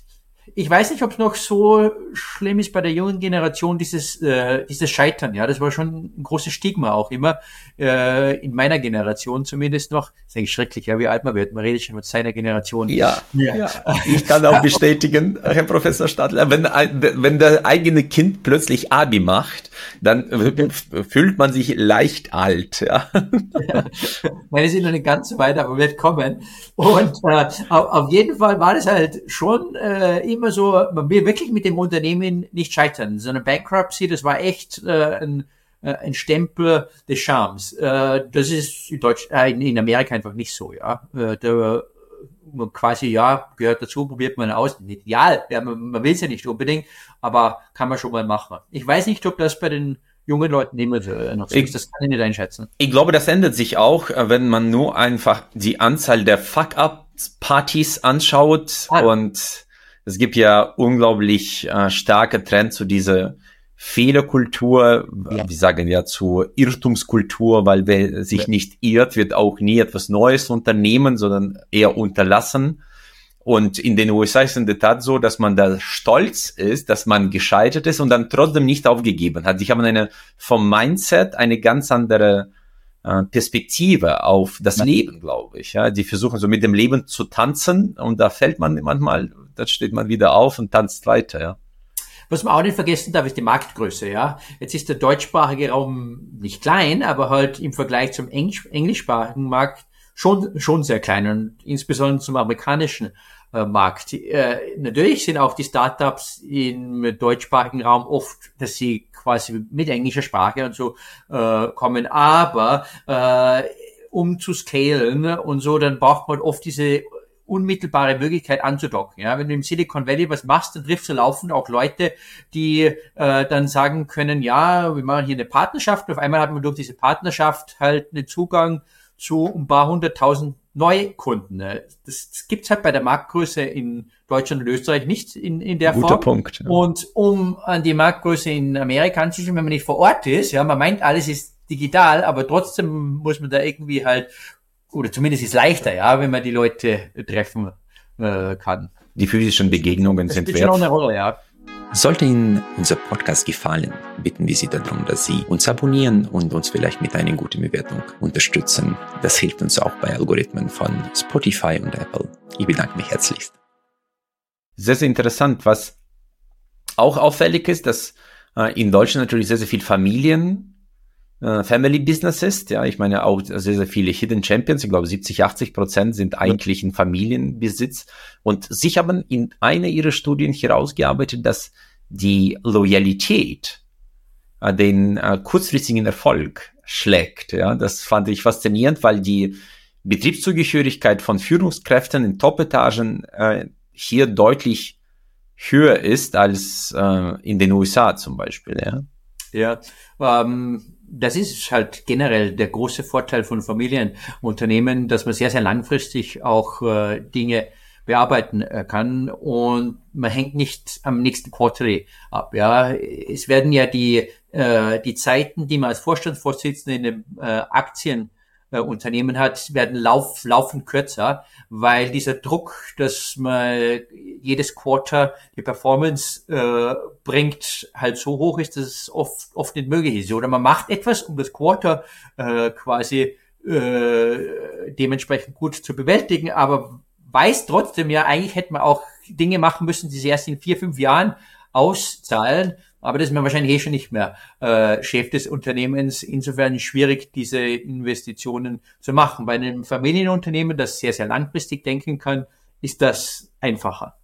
ich weiß nicht, ob es noch so schlimm ist bei der jungen Generation, dieses, äh, dieses Scheitern. Ja, das war schon ein großes Stigma auch immer, äh, in meiner Generation zumindest noch. Das ist eigentlich schrecklich, ja, wie alt man wird. Man redet schon mit seiner Generation. Ja, ja. ja. Ich kann auch bestätigen, Herr Professor Stadler, wenn, wenn der eigene Kind plötzlich Abi macht, dann fühlt man sich leicht alt. Ja. Ja, meine sind noch nicht ganz so weit, aber wird kommen. Und äh, auf, auf jeden Fall war das halt schon äh, immer so, man will wirklich mit dem Unternehmen nicht scheitern, sondern Bankruptcy, das war echt äh, ein, äh, ein Stempel des Charmes. Äh, das ist in, Deutsch, äh, in, in Amerika einfach nicht so, ja. Äh, da, quasi, ja, gehört dazu, probiert man aus. Nicht ideal, ja, man, man will es ja nicht unbedingt, aber kann man schon mal machen. Ich weiß nicht, ob das bei den jungen Leuten immer so noch so ist. Das kann ich nicht einschätzen. Ich glaube, das ändert sich auch, wenn man nur einfach die Anzahl der Fuck-Up-Partys anschaut. Ah. Und es gibt ja unglaublich äh, starke Trend zu dieser Fehlerkultur, ja. Wir sagen ja zu Irrtumskultur, weil wer sich ja. nicht irrt, wird auch nie etwas Neues unternehmen, sondern eher unterlassen. Und in den U S A ist es in der Tat so, dass man da stolz ist, dass man gescheitert ist und dann trotzdem nicht aufgegeben hat. Sie haben eine, vom Mindset eine ganz andere äh, Perspektive auf das ja. Leben, glaube ich. Ja, die versuchen so mit dem Leben zu tanzen und da fällt man manchmal, da steht man wieder auf und tanzt weiter, ja. Was man auch nicht vergessen darf, ist die Marktgröße, ja. Jetzt ist der deutschsprachige Raum nicht klein, aber halt im Vergleich zum Englisch, englischsprachigen Markt schon, schon sehr klein und insbesondere zum amerikanischen äh, Markt. Äh, natürlich sind auch die Startups im deutschsprachigen Raum oft, dass sie quasi mit englischer Sprache und so äh, kommen, aber äh, um zu scalen und so, dann braucht man oft diese unmittelbare Möglichkeit anzudocken. Ja, wenn du im Silicon Valley was machst, dann triffst du laufend auch Leute, die äh, dann sagen können, ja, wir machen hier eine Partnerschaft. Und auf einmal hat man durch diese Partnerschaft halt einen Zugang zu ein paar hunderttausend Neukunden. Das, das gibt's halt bei der Marktgröße in Deutschland und Österreich nicht in, in der Guter Form. Punkt. Ja. Und um an die Marktgröße in Amerika anzuschauen, wenn man nicht vor Ort ist, ja, man meint, alles ist digital, aber trotzdem muss man da irgendwie halt, oder zumindest ist es leichter, ja, wenn man die Leute treffen äh, kann. Die physischen Begegnungen das sind spielt schon wert. eine Rolle, ja. Sollte Ihnen unser Podcast gefallen, bitten wir Sie darum, dass Sie uns abonnieren und uns vielleicht mit einer guten Bewertung unterstützen. Das hilft uns auch bei Algorithmen von Spotify und Apple. Ich bedanke mich herzlichst. Sehr, sehr interessant. Was auch auffällig ist, dass äh, in Deutschland natürlich sehr, sehr viel Familien Family Business ist, ja, ich meine auch sehr, sehr viele Hidden Champions, ich glaube siebzig, achtzig Prozent sind eigentlich in Familienbesitz und sie haben in einer ihrer Studien herausgearbeitet, dass die Loyalität äh, den äh, kurzfristigen Erfolg schlägt, ja, das fand ich faszinierend, weil die Betriebszugehörigkeit von Führungskräften in Top-Etagen äh, hier deutlich höher ist als äh, in den U S A zum Beispiel, ja. Ja, ähm, das ist halt generell der große Vorteil von Familienunternehmen, dass man sehr, sehr langfristig auch äh, Dinge bearbeiten äh, kann und man hängt nicht am nächsten Quarterly ab. Ja, es werden ja die äh, die Zeiten, die man als Vorstandsvorsitzender in einem äh, Aktienunternehmen äh, hat, werden lauf, laufend kürzer, weil dieser Druck, dass man jedes Quarter die Performance äh, bringt, halt so hoch ist, dass es oft oft nicht möglich ist. Oder man macht etwas, um das Quarter äh, quasi äh, dementsprechend gut zu bewältigen, aber weiß trotzdem ja, eigentlich hätte man auch Dinge machen müssen, die sie erst in vier, fünf Jahren auszahlen. Aber das ist man wahrscheinlich eh schon nicht mehr äh, Chef des Unternehmens. Insofern schwierig, diese Investitionen zu machen. Bei einem Familienunternehmen, das sehr, sehr langfristig denken kann, ist das einfacher.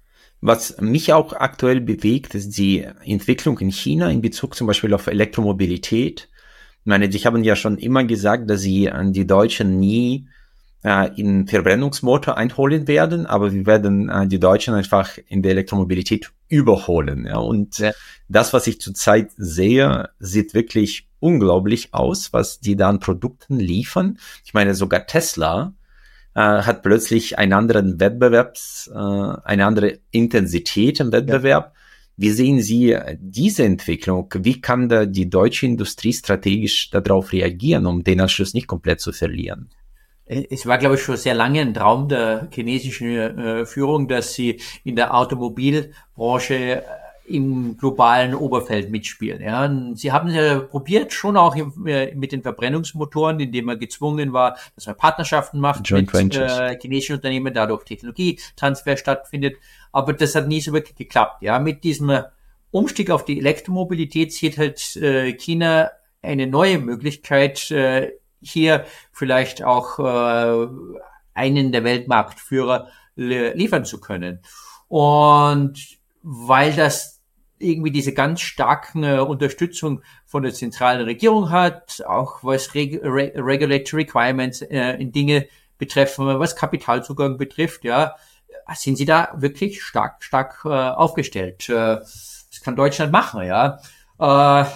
Was mich auch aktuell bewegt, ist die Entwicklung in China in Bezug zum Beispiel auf Elektromobilität. Ich meine, die haben ja schon immer gesagt, dass sie an die Deutschen nie äh, in Verbrennungsmotor einholen werden, aber wir werden äh, die Deutschen einfach in der Elektromobilität überholen. Ja. Und ja. Das, was ich zurzeit sehe, sieht wirklich unglaublich aus, was die da an Produkten liefern. Ich meine, sogar Tesla äh, hat plötzlich einen anderen Wettbewerbs, äh, eine andere Intensität im Wettbewerb. Ja. Wie sehen Sie diese Entwicklung? Wie kann da die deutsche Industrie strategisch darauf reagieren, um den Anschluss nicht komplett zu verlieren? Es war, glaube ich, schon sehr lange ein Traum der chinesischen äh, Führung, dass sie in der Automobilbranche äh, im globalen Oberfeld mitspielen. Ja, und sie haben ja probiert, schon auch im, äh, mit den Verbrennungsmotoren, indem man gezwungen war, dass man Partnerschaften macht Joint mit Ventures. äh, chinesischen Unternehmen, dadurch Technologietransfer stattfindet. Aber das hat nie so wirklich geklappt. Ja, mit diesem Umstieg auf die Elektromobilität sieht halt äh, China eine neue Möglichkeit, äh, hier vielleicht auch äh, einen der Weltmarktführer li- liefern zu können. Und weil das irgendwie diese ganz starken äh, Unterstützung von der zentralen Regierung hat, auch was Reg Re Regulatory Requirements äh, in Dinge betreffen, was Kapitalzugang betrifft, ja, sind sie da wirklich stark, stark äh, aufgestellt. Äh, das kann Deutschland machen, ja. Äh,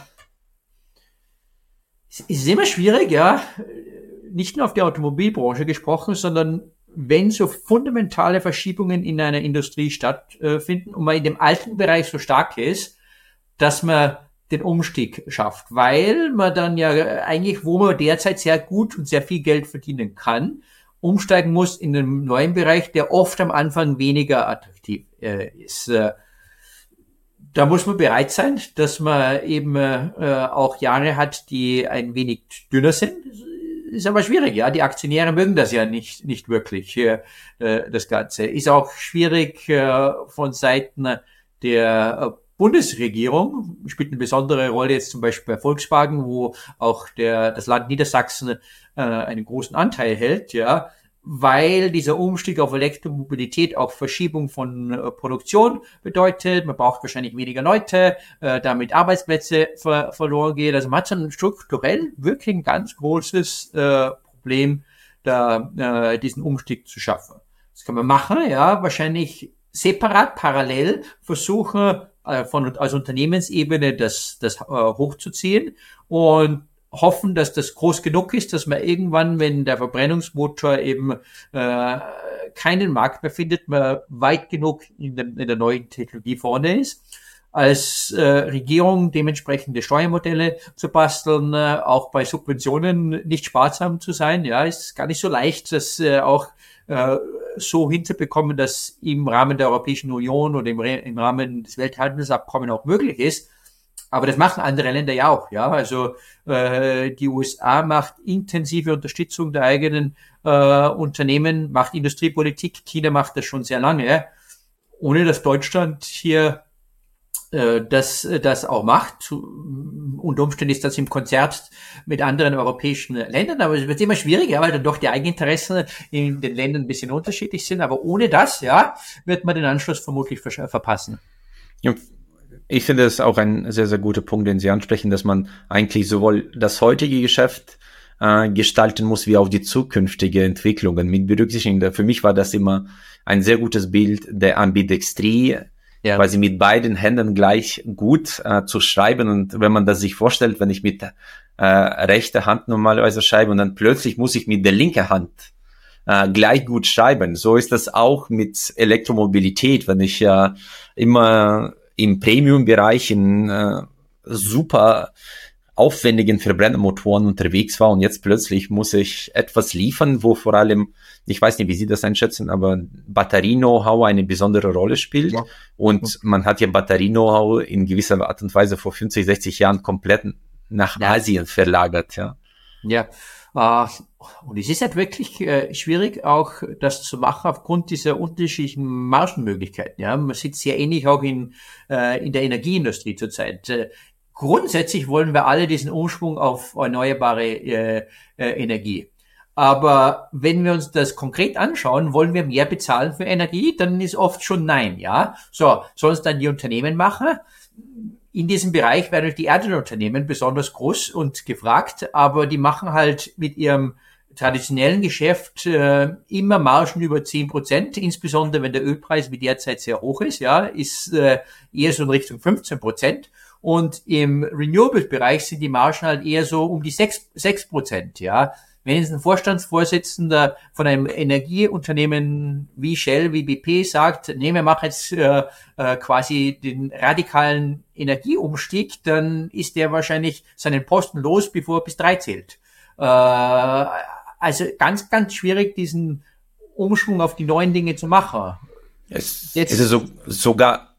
es ist immer schwierig, ja, nicht nur auf die Automobilbranche gesprochen, sondern wenn so fundamentale Verschiebungen in einer Industrie stattfinden und man in dem alten Bereich so stark ist, dass man den Umstieg schafft, weil man dann ja eigentlich, wo man derzeit sehr gut und sehr viel Geld verdienen kann, umsteigen muss in einen neuen Bereich, der oft am Anfang weniger attraktiv äh, ist. Äh, da muss man bereit sein, dass man eben äh, auch Jahre hat, die ein wenig dünner sind. Ist aber schwierig, ja. Die Aktionäre mögen das ja nicht nicht wirklich. Äh, das Ganze ist auch schwierig äh, von Seiten der äh, Bundesregierung. Spielt eine besondere Rolle jetzt zum Beispiel bei Volkswagen, wo auch der das Land Niedersachsen äh, einen großen Anteil hält, ja. Weil dieser Umstieg auf Elektromobilität auch Verschiebung von äh, Produktion bedeutet. Man braucht wahrscheinlich weniger Leute, äh, damit Arbeitsplätze ver verloren gehen. Also man hat so ein strukturell wirklich ein ganz großes äh, Problem, da äh, diesen Umstieg zu schaffen. Das kann man machen, ja, wahrscheinlich separat, parallel versuchen, äh, von als Unternehmensebene das, das äh, hochzuziehen und hoffen, dass das groß genug ist, dass man irgendwann, wenn der Verbrennungsmotor eben äh, keinen Markt mehr findet, man weit genug in, den, in der neuen Technologie vorne ist, als äh, Regierung dementsprechende Steuermodelle zu basteln, äh, auch bei Subventionen nicht sparsam zu sein. Ja, ist gar nicht so leicht, das äh, auch äh, so hinzubekommen, dass im Rahmen der Europäischen Union oder im, im Rahmen des Welthandelsabkommens auch möglich ist. Aber das machen andere Länder ja auch, ja. Also äh, die U S A macht intensive Unterstützung der eigenen äh, Unternehmen, macht Industriepolitik. China macht das schon sehr lange, ohne dass Deutschland hier äh, das das auch macht. Unter Umständen ist das im Konzert mit anderen europäischen Ländern, aber es wird immer schwieriger, weil dann doch die Eigeninteressen in den Ländern ein bisschen unterschiedlich sind. Aber ohne das, ja, wird man den Anschluss vermutlich ver verpassen. Ja. Ich finde es auch ein sehr, sehr guter Punkt, den Sie ansprechen, dass man eigentlich sowohl das heutige Geschäft äh, gestalten muss, wie auch die zukünftige Entwicklungen mit berücksichtigen. Für mich war das immer ein sehr gutes Bild der Ambidextrie, ja, quasi mit beiden Händen gleich gut äh, zu schreiben. Und wenn man das sich vorstellt, wenn ich mit äh, rechter Hand normalerweise schreibe und dann plötzlich muss ich mit der linken Hand äh, gleich gut schreiben. So ist das auch mit Elektromobilität, wenn ich ja äh, immer im Premium-Bereich in äh, super aufwendigen Verbrennermotoren unterwegs war und jetzt plötzlich muss ich etwas liefern, wo vor allem, ich weiß nicht, wie Sie das einschätzen, aber Batterie-Know-how eine besondere Rolle spielt. Ja. Und man hat ja Batterie-Know-how in gewisser Art und Weise vor fünfzig, sechzig Jahren komplett nach ja. Asien verlagert. Ja. Ja. Uh, und es ist halt wirklich äh, schwierig, auch das zu machen aufgrund dieser unterschiedlichen Margenmöglichkeiten. Ja, man sitzt sehr ähnlich auch in äh, in der Energieindustrie zurzeit. Äh, grundsätzlich wollen wir alle diesen Umschwung auf erneuerbare äh, äh, Energie. Aber wenn wir uns das konkret anschauen, wollen wir mehr bezahlen für Energie, dann ist oft schon nein. Ja, so sollen es dann die Unternehmen machen. In diesem Bereich werden die Erdölunternehmen besonders groß und gefragt, aber die machen halt mit ihrem traditionellen Geschäft äh, immer Margen über zehn Prozent, insbesondere wenn der Ölpreis wie derzeit sehr hoch ist, ja, ist äh, eher so in Richtung fünfzehn Prozent. Und im Renewables-Bereich sind die Margen halt eher so um die sechs Prozent, ja. Wenn jetzt ein Vorstandsvorsitzender von einem Energieunternehmen wie Shell, wie B P sagt, nee, wir machen jetzt äh, äh, quasi den radikalen Energieumstieg, dann ist der wahrscheinlich seinen Posten los, bevor er bis drei zählt. Äh, also ganz, ganz schwierig, diesen Umschwung auf die neuen Dinge zu machen. Es, es ist so, sogar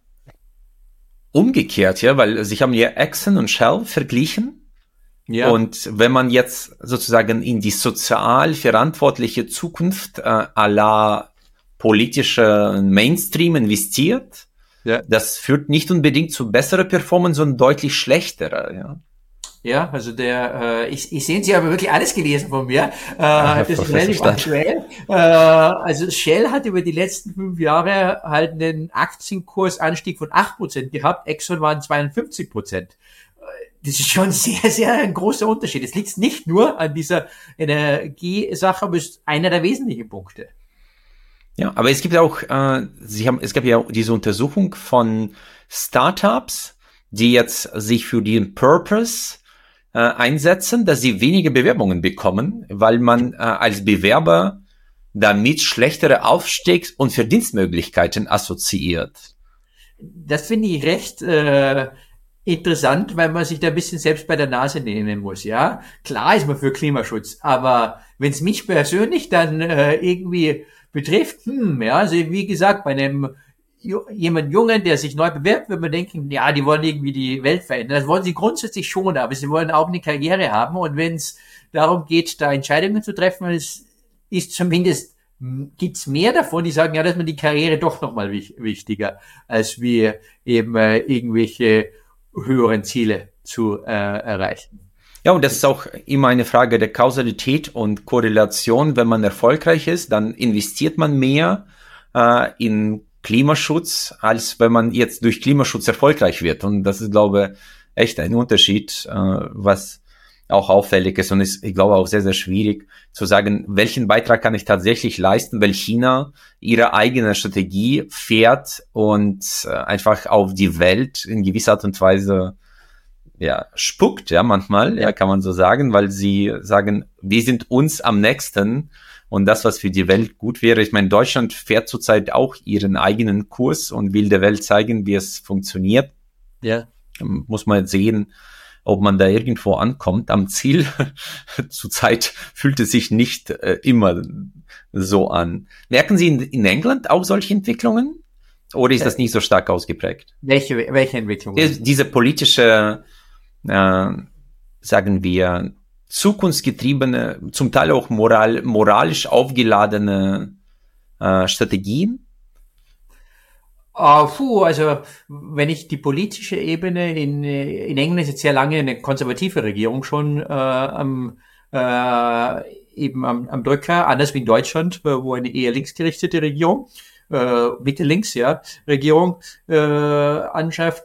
umgekehrt, ja, weil sie haben ja Exxon und Shell verglichen. Ja. Und wenn man jetzt sozusagen in die sozial verantwortliche Zukunft äh, à la politische Mainstream investiert, ja. Das führt nicht unbedingt zu besserer Performance, sondern deutlich schlechterer, ja. Ja, also der, äh, ich, ich sehe, Sie haben wirklich alles gelesen von mir. Äh, ja, das ist relativ aktuell. Äh, also Shell hat über die letzten fünf Jahre halt einen Aktienkursanstieg von acht Prozent gehabt. Exxon waren zweiundfünfzig Prozent. Das ist schon sehr, sehr ein großer Unterschied. Es liegt nicht nur an dieser Energiesache, aber ist einer der wesentlichen Punkte. Ja, aber es gibt auch, äh, Sie haben, es gab ja diese Untersuchung von Startups, die jetzt sich für den Purpose äh, einsetzen, dass sie weniger Bewerbungen bekommen, weil man äh, als Bewerber damit schlechtere Aufstiegs- und Verdienstmöglichkeiten assoziiert. Das finde ich recht äh, interessant, weil man sich da ein bisschen selbst bei der Nase nehmen muss, ja. Klar ist man für Klimaschutz, aber wenn es mich persönlich dann äh, irgendwie betrifft, hm, ja, also wie gesagt, bei einem jemand Jungen, der sich neu bewerbt, wird man denken, ja, die wollen irgendwie die Welt verändern. Das wollen sie grundsätzlich schon, aber sie wollen auch eine Karriere haben. Und wenn es darum geht, da Entscheidungen zu treffen, es ist zumindest, gibt's mehr davon, die sagen, ja, dass man die Karriere doch nochmal wichtiger, als wir eben äh, irgendwelche höheren Ziele zu äh, erreichen. Ja, und das ist auch immer eine Frage der Kausalität und Korrelation. Wenn man erfolgreich ist, dann investiert man mehr äh, in Klimaschutz, als wenn man jetzt durch Klimaschutz erfolgreich wird. Und das ist, glaube ich, echt ein Unterschied, äh, was auch auffällig ist und ist, ich glaube, auch sehr, sehr schwierig zu sagen, welchen Beitrag kann ich tatsächlich leisten, weil China ihre eigene Strategie fährt und äh, einfach auf die Welt in gewisser Art und Weise ja, spuckt, ja, manchmal, ja, kann man so sagen, weil sie sagen, wir sind uns am nächsten und das, was für die Welt gut wäre. Ich meine, Deutschland fährt zurzeit auch ihren eigenen Kurs und will der Welt zeigen, wie es funktioniert. Ja. Muss man sehen, ob man da irgendwo ankommt am Ziel. Zurzeit fühlt es sich nicht äh, immer so an. Merken Sie in, in England auch solche Entwicklungen? Oder ist das nicht so stark ausgeprägt? Welche, welche Entwicklungen? Diese politische, äh, sagen wir, zukunftsgetriebene, zum Teil auch moral, moralisch aufgeladene äh, Strategien? Uh, puh, also wenn ich die politische Ebene in, in England ist jetzt sehr lange eine konservative Regierung schon äh, am, äh, eben am, am Drücker, anders wie in Deutschland, wo eine eher linksgerichtete Regierung, äh, Mitte-links, ja, Regierung äh, anschafft.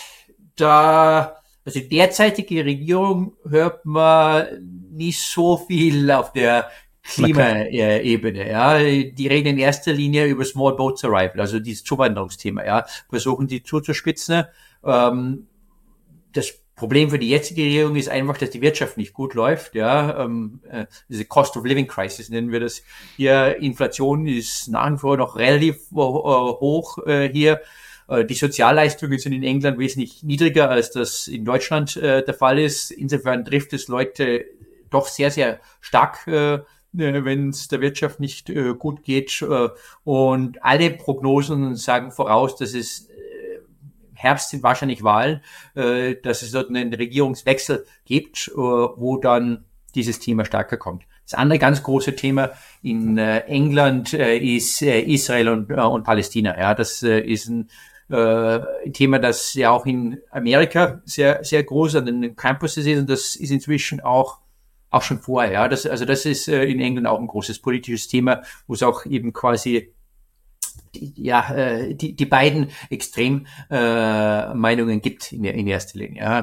Da Also die derzeitige Regierung hört man nicht so viel auf der Klimaebene, ja. Die reden in erster Linie über Small Boats Arrival, also dieses Zuwanderungsthema, ja. Versuchen die zuzuspitzen. Ähm, das Problem für die jetzige Regierung ist einfach, dass die Wirtschaft nicht gut läuft, ja. Ähm, äh, diese Cost of Living Crisis nennen wir das hier. Inflation ist nach wie vor noch relativ äh, hoch äh, hier. Die Sozialleistungen sind in England wesentlich niedriger, als das in Deutschland äh, der Fall ist. Insofern trifft es Leute doch sehr, sehr stark, äh, wenn es der Wirtschaft nicht äh, gut geht. Äh, und alle Prognosen sagen voraus, dass es äh, im Herbst sind wahrscheinlich Wahlen, äh, dass es dort einen Regierungswechsel gibt, äh, wo dann dieses Thema stärker kommt. Das andere ganz große Thema in äh, England äh, ist äh, Israel und, äh, und Palästina. Ja, das äh, ist ein ein Thema, das ja auch in Amerika sehr, sehr groß an den Campuses ist und das ist inzwischen auch, auch schon vorher, ja. Das, also das ist in England auch ein großes politisches Thema, wo es auch eben quasi, ja, die, die beiden Extremmeinungen äh, gibt in, in erster Linie, ja.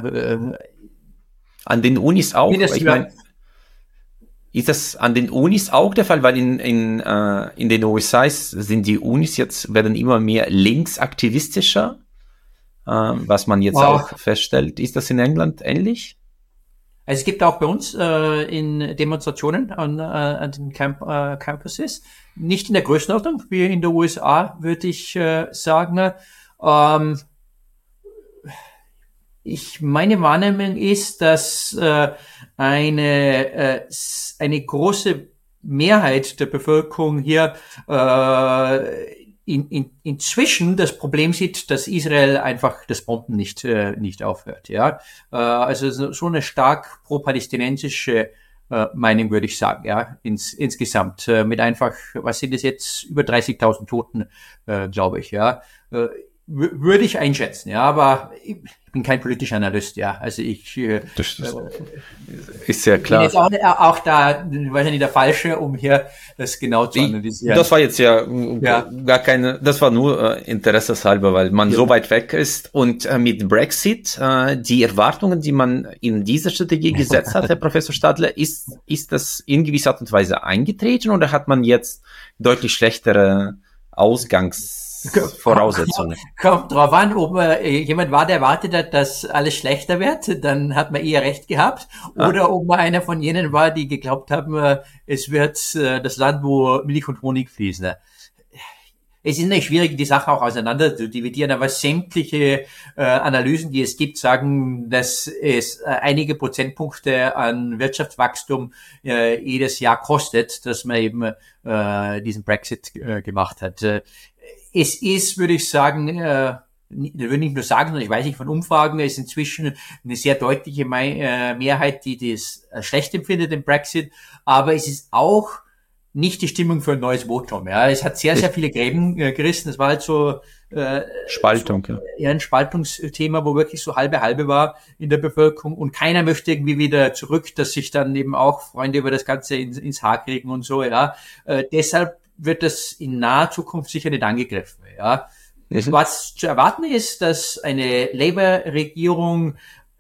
An den Unis auch, ich meine, ist das an den Unis auch der Fall? Weil in, in, äh, in den U S A sind die Unis jetzt, werden immer mehr linksaktivistischer, äh, was man jetzt oh. auch feststellt. Ist das in England ähnlich? Also es gibt auch bei uns äh, in Demonstrationen an, äh, an den Camp, äh, Campuses, nicht in der Größenordnung wie in der U S A, würde ich äh, sagen. Ähm, Ich, meine Wahrnehmung ist, dass äh, eine äh, eine große Mehrheit der Bevölkerung hier äh, in, in, inzwischen das Problem sieht, dass Israel einfach das Bomben nicht äh, nicht aufhört. Ja, äh, also so, so eine stark pro-palästinensische äh, Meinung würde ich sagen. Ja, ins, insgesamt äh, mit einfach, was sind es jetzt, über dreißigtausend Toten, äh, glaube ich. Ja, äh, w- würde ich einschätzen. Ja, aber ich, ich bin kein politischer Analyst. Ja, also ich äh, Das ist, äh, ist sehr bin klar. jetzt auch, auch da wahrscheinlich der Falsche, um hier das genau zu Die, analysieren. das war jetzt ja, Ja. gar keine, das war nur äh, interesseshalber, weil man Ja. so weit weg ist. Und äh, mit Brexit, äh, die Erwartungen, die man in dieser Strategie gesetzt hat, Herr Professor Stadler, ist, ist das in gewisser Art und Weise eingetreten oder hat man jetzt deutlich schlechtere Ausgangsvoraussetzungen? Kommt drauf an, ob äh, jemand war, der erwartet hat, dass alles schlechter wird, dann hat man eher recht gehabt. Oder ah. ob man einer von jenen war, die geglaubt haben, äh, es wird äh, das Land, wo Milch und Honig fließen. Es ist nicht schwierig, die Sache auch auseinander zu dividieren, aber sämtliche äh, Analysen, die es gibt, sagen, dass es äh, einige Prozentpunkte an Wirtschaftswachstum äh, jedes Jahr kostet, dass man eben äh, diesen Brexit äh, gemacht hat. Äh, es ist, würde ich sagen, äh, ich würde nicht nur sagen, sondern ich weiß nicht von Umfragen, es ist inzwischen eine sehr deutliche Me- äh, Mehrheit, die das äh, schlecht empfindet, den Brexit, aber es ist auch nicht die Stimmung für ein neues Votum. Ja, es hat sehr, sehr viele Gräben äh, gerissen. Es war halt so äh, Spaltung, so, ja, ein Spaltungsthema, wo wirklich so halbe halbe war in der Bevölkerung und keiner möchte irgendwie wieder zurück, dass sich dann eben auch Freunde über das Ganze ins, ins Haar kriegen und so. Ja, äh, deshalb wird das in naher Zukunft sicher nicht angegriffen. Ja, mhm. Was zu erwarten ist, dass eine Labour-Regierung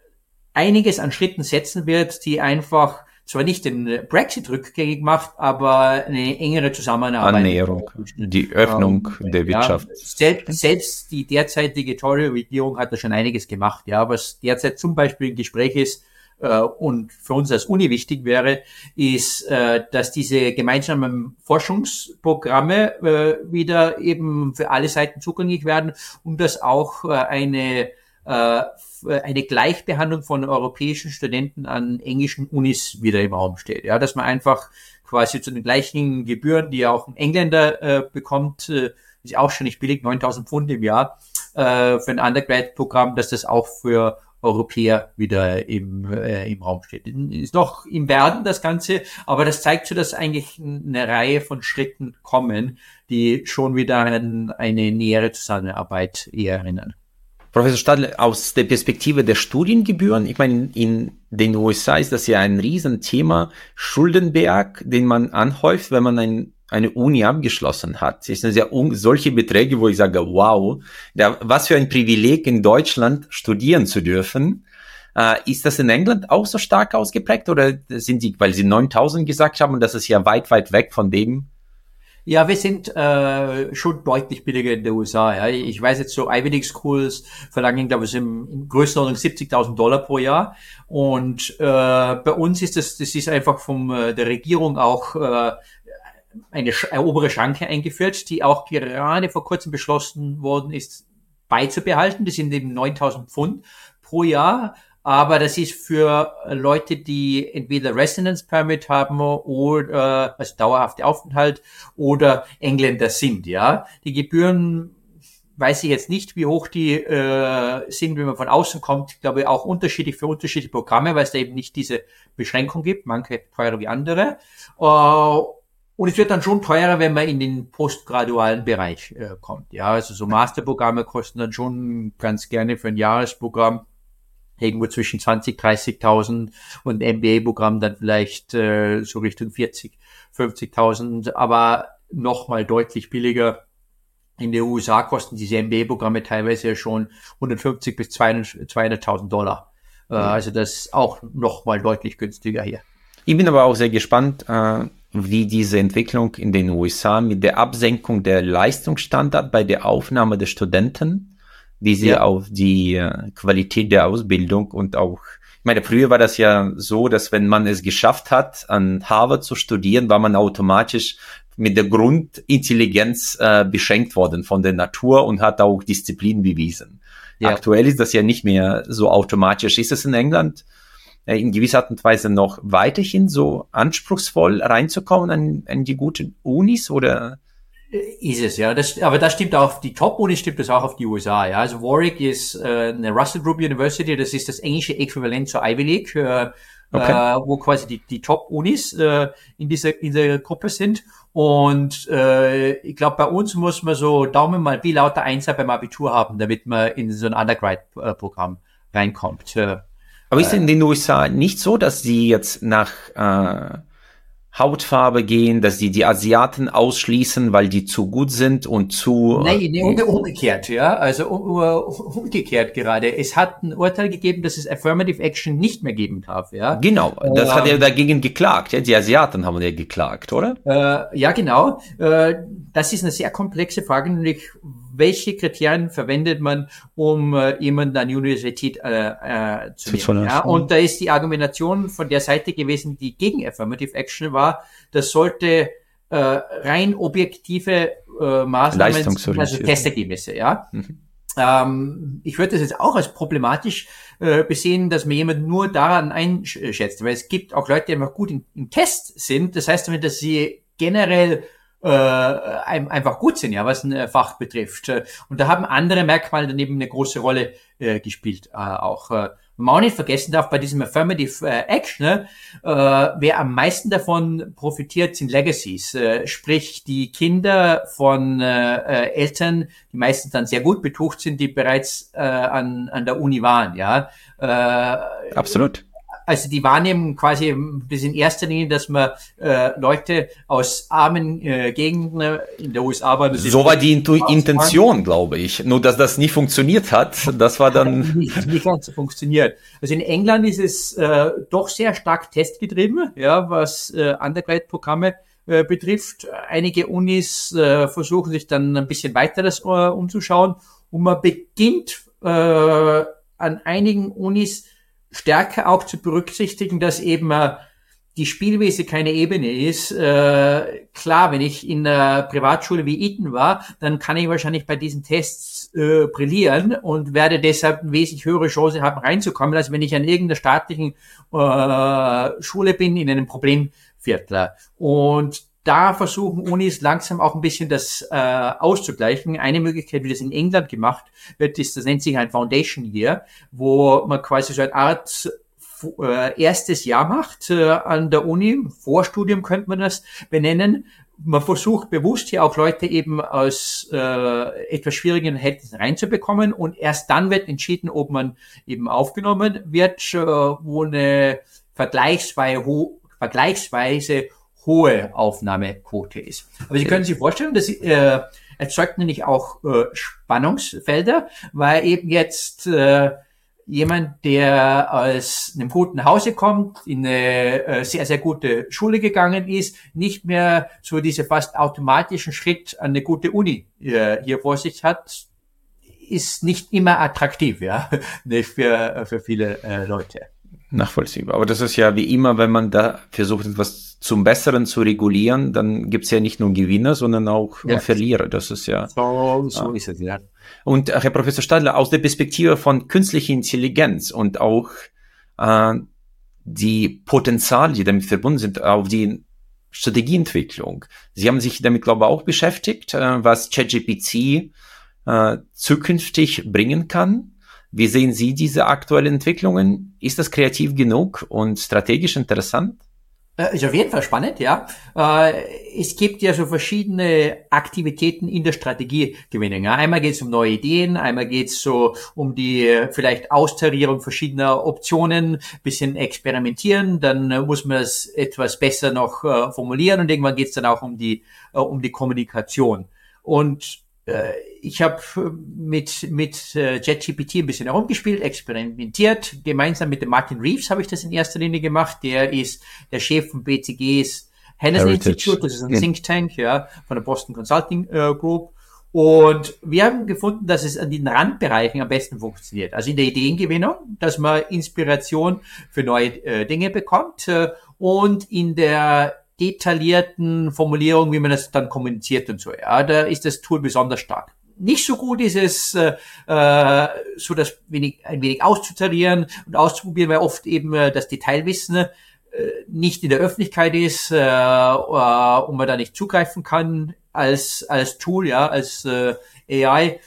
einiges an Schritten setzen wird, die einfach zwar nicht den Brexit rückgängig macht, aber eine engere Zusammenarbeit. Annäherung, die Öffnung ähm, der Wirtschaft. Ja, selbst, selbst die derzeitige Tory-Regierung hat da schon einiges gemacht. Ja, was derzeit zum Beispiel im Gespräch ist äh, und für uns als Uni wichtig wäre, ist, äh, dass diese gemeinsamen Forschungsprogramme äh, wieder eben für alle Seiten zugänglich werden und dass auch äh, eine äh, eine Gleichbehandlung von europäischen Studenten an englischen Unis wieder im Raum steht. Ja, dass man einfach quasi zu den gleichen Gebühren, die ja auch ein Engländer äh, bekommt, äh, ist auch schon nicht billig, neuntausend Pfund im Jahr äh, für ein Undergrad-Programm, dass das auch für Europäer wieder im, äh, im Raum steht. Ist noch im Werden das Ganze, aber das zeigt so, dass eigentlich eine Reihe von Schritten kommen, die schon wieder an eine nähere Zusammenarbeit eher erinnern. Professor Stadler, aus der Perspektive der Studiengebühren, ich meine, in den U S A ist das ja ein Riesenthema, Schuldenberg, den man anhäuft, wenn man ein, eine Uni abgeschlossen hat. Es sind ja un- solche Beträge, wo ich sage, wow, da, was für ein Privileg in Deutschland studieren zu dürfen. Äh, ist das in England auch so stark ausgeprägt oder sind die, weil sie neuntausend gesagt haben, und das ist ja weit, weit weg von dem? Ja, wir sind äh, schon deutlich billiger in der U S A. Ja. Ich weiß jetzt so, Ivy League Schools verlangen, glaube ich, im, im Größenordnung siebzigtausend Dollar pro Jahr. Und äh, bei uns ist das, das ist einfach von äh, der Regierung auch äh, eine, eine obere Schranke eingeführt, die auch gerade vor kurzem beschlossen worden ist, beizubehalten. Das sind eben neuntausend Pfund pro Jahr. Aber das ist für Leute, die entweder Residence Permit haben oder also dauerhafte Aufenthalt oder Engländer sind, ja. Die Gebühren weiß ich jetzt nicht, wie hoch die äh, sind, wenn man von außen kommt. Ich glaube auch unterschiedlich für unterschiedliche Programme, weil es da eben nicht diese Beschränkung gibt, manche teurer wie andere. Äh, und es wird dann schon teurer, wenn man in den postgradualen Bereich äh, kommt, ja. Also so Masterprogramme kosten dann schon ganz gerne für ein Jahresprogramm irgendwo zwischen zwanzig, dreißigtausend und M B A-Programm dann vielleicht äh, so Richtung vierzig, fünfzigtausend, aber nochmal deutlich billiger. In den U S A kosten diese M B A-Programme teilweise ja schon hundertfünfzig bis zweihunderttausend Dollar. Äh, ja. Also das ist auch nochmal deutlich günstiger hier. Ich bin aber auch sehr gespannt, äh, wie diese Entwicklung in den U S A mit der Absenkung der Leistungsstandard bei der Aufnahme der Studenten, die sie ja. auf die äh, Qualität der Ausbildung und auch, ich meine, früher war das ja so, dass wenn man es geschafft hat, an Harvard zu studieren, war man automatisch mit der Grundintelligenz äh, beschenkt worden von der Natur und hat auch Disziplin bewiesen. Ja. Aktuell ist das ja nicht mehr so automatisch. Ist es in England äh, in gewisser Art und Weise noch weiterhin so anspruchsvoll reinzukommen an, an die guten Unis oder? Ist es, ja. Das, aber das stimmt auch auf die Top-Unis, stimmt das auch auf die U S A, ja. Also Warwick ist äh, eine Russell Group University, das ist das englische Äquivalent zur Ivy League, äh, okay. äh, wo quasi die, die Top-Unis äh, in dieser, in dieser Gruppe sind. Und äh, ich glaube, bei uns muss man so Daumen mal wie lauter Einser beim Abitur haben, damit man in so ein Undergrad-Programm reinkommt. Äh, aber ist in den U S A nicht so, dass sie jetzt nach äh, Hautfarbe gehen, dass sie die Asiaten ausschließen, weil die zu gut sind und zu... Nein, nee, umgekehrt, ja, also um, umgekehrt gerade. Es hat ein Urteil gegeben, dass es Affirmative Action nicht mehr geben darf, ja. Genau, das ähm, hat er dagegen geklagt, ja, die Asiaten haben ja geklagt, oder? Äh, ja, genau. Äh, das ist eine sehr komplexe Frage, nämlich welche Kriterien verwendet man, um äh, jemanden an die Universität äh, äh, zu nehmen. Ja? Und da ist die Argumentation von der Seite gewesen, die gegen Affirmative Action war, das sollte äh, rein objektive äh, Maßnahmen, also Testergebnisse, ja. Mhm. Ähm, ich würde das jetzt auch als problematisch äh, besehen, dass man jemanden nur daran einschätzt, weil es gibt auch Leute, die einfach gut im, im Test sind. Das heißt damit, dass sie generell äh, einfach gut sind, ja, was ein Fach betrifft. Und da haben andere Merkmale daneben eine große Rolle äh, gespielt, äh, auch. Äh, man auch nicht vergessen darf, bei diesem Affirmative äh, Action, ne, äh, wer am meisten davon profitiert, sind Legacies, äh, sprich die Kinder von äh, Eltern, die meistens dann sehr gut betucht sind, die bereits äh, an, an der Uni waren, ja. Äh, Absolut. Also die Wahrnehmung quasi bis in erster Linie, dass man äh, Leute aus armen äh, Gegenden in der U S A waren. So war die Intu- Intention, glaube ich. Nur, dass das nie funktioniert hat, das war dann... nicht, nicht ganz so funktioniert. Also in England ist es äh, doch sehr stark testgetrieben, ja, was äh, Undergrad-Programme äh, betrifft. Einige Unis äh, versuchen sich dann ein bisschen weiter das äh, umzuschauen und man beginnt äh, an einigen Unis stärker auch zu berücksichtigen, dass eben äh, die Spielwiese keine Ebene ist. Äh, klar, wenn ich in einer Privatschule wie Eton war, dann kann ich wahrscheinlich bei diesen Tests äh, brillieren und werde deshalb eine wesentlich höhere Chance haben, reinzukommen, als wenn ich an irgendeiner staatlichen äh, Schule bin, in einem Problemviertler. Und da versuchen Unis langsam auch ein bisschen das äh, auszugleichen. Eine Möglichkeit, wie das in England gemacht wird, ist, das nennt sich ein Foundation Year, wo man quasi so eine Art äh, erstes Jahr macht äh, an der Uni. Vorstudium könnte man das benennen. Man versucht bewusst hier auch Leute eben aus äh, etwas schwierigen Verhältnissen reinzubekommen und erst dann wird entschieden, ob man eben aufgenommen wird, äh, wo eine vergleichsweise, ho- vergleichsweise hohe Aufnahmequote ist. Aber Sie können sich vorstellen, das äh, erzeugt nämlich auch äh, Spannungsfelder, weil eben jetzt äh, jemand, der aus einem guten Hause kommt, in eine äh, sehr, sehr gute Schule gegangen ist, nicht mehr so diese fast automatischen Schritt an eine gute Uni äh, hier vor sich hat, ist nicht immer attraktiv, ja, nicht für, für viele äh, Leute. Nachvollziehbar. Aber das ist ja wie immer, wenn man da versucht, etwas zum Besseren zu regulieren, dann gibt's ja nicht nur Gewinner, sondern auch ja. Verlierer. Das ist ja... So, so äh, ist es, ja. Und Herr Professor Stadler, aus der Perspektive von künstlicher Intelligenz und auch äh, die Potenziale, die damit verbunden sind, auf die Strategieentwicklung. Sie haben sich damit, glaube ich, auch beschäftigt, äh, was ChatGPT äh, zukünftig bringen kann. Wie sehen Sie diese aktuellen Entwicklungen? Ist das kreativ genug und strategisch interessant? Ist auf jeden Fall spannend, ja. Es gibt ja so verschiedene Aktivitäten in der Strategiegewinnung. Einmal geht es um neue Ideen, einmal geht es so um die vielleicht Austarierung verschiedener Optionen, bisschen experimentieren, dann muss man es etwas besser noch formulieren und irgendwann geht es dann auch um die um die Kommunikation. Und ich habe mit mit ChatGPT ein bisschen herumgespielt, experimentiert. Gemeinsam mit dem Martin Reeves habe ich das in erster Linie gemacht. Der ist der Chef von B C Gs Henderson Heritage Institute, das ist ein Think Tank, ja, von der Boston Consulting äh, Group. Und wir haben gefunden, dass es an den Randbereichen am besten funktioniert. Also in der Ideengewinnung, dass man Inspiration für neue äh, Dinge bekommt äh, und in der detaillierten Formulierung, wie man das dann kommuniziert und so. Ja, da ist das Tool besonders stark. nicht so gut ist es, äh, äh, so das wenig, ein wenig auszutarieren und auszuprobieren, weil oft eben äh, das Detailwissen äh, nicht in der Öffentlichkeit ist, äh, äh, und man da nicht zugreifen kann als als Tool, ja, als äh, A I.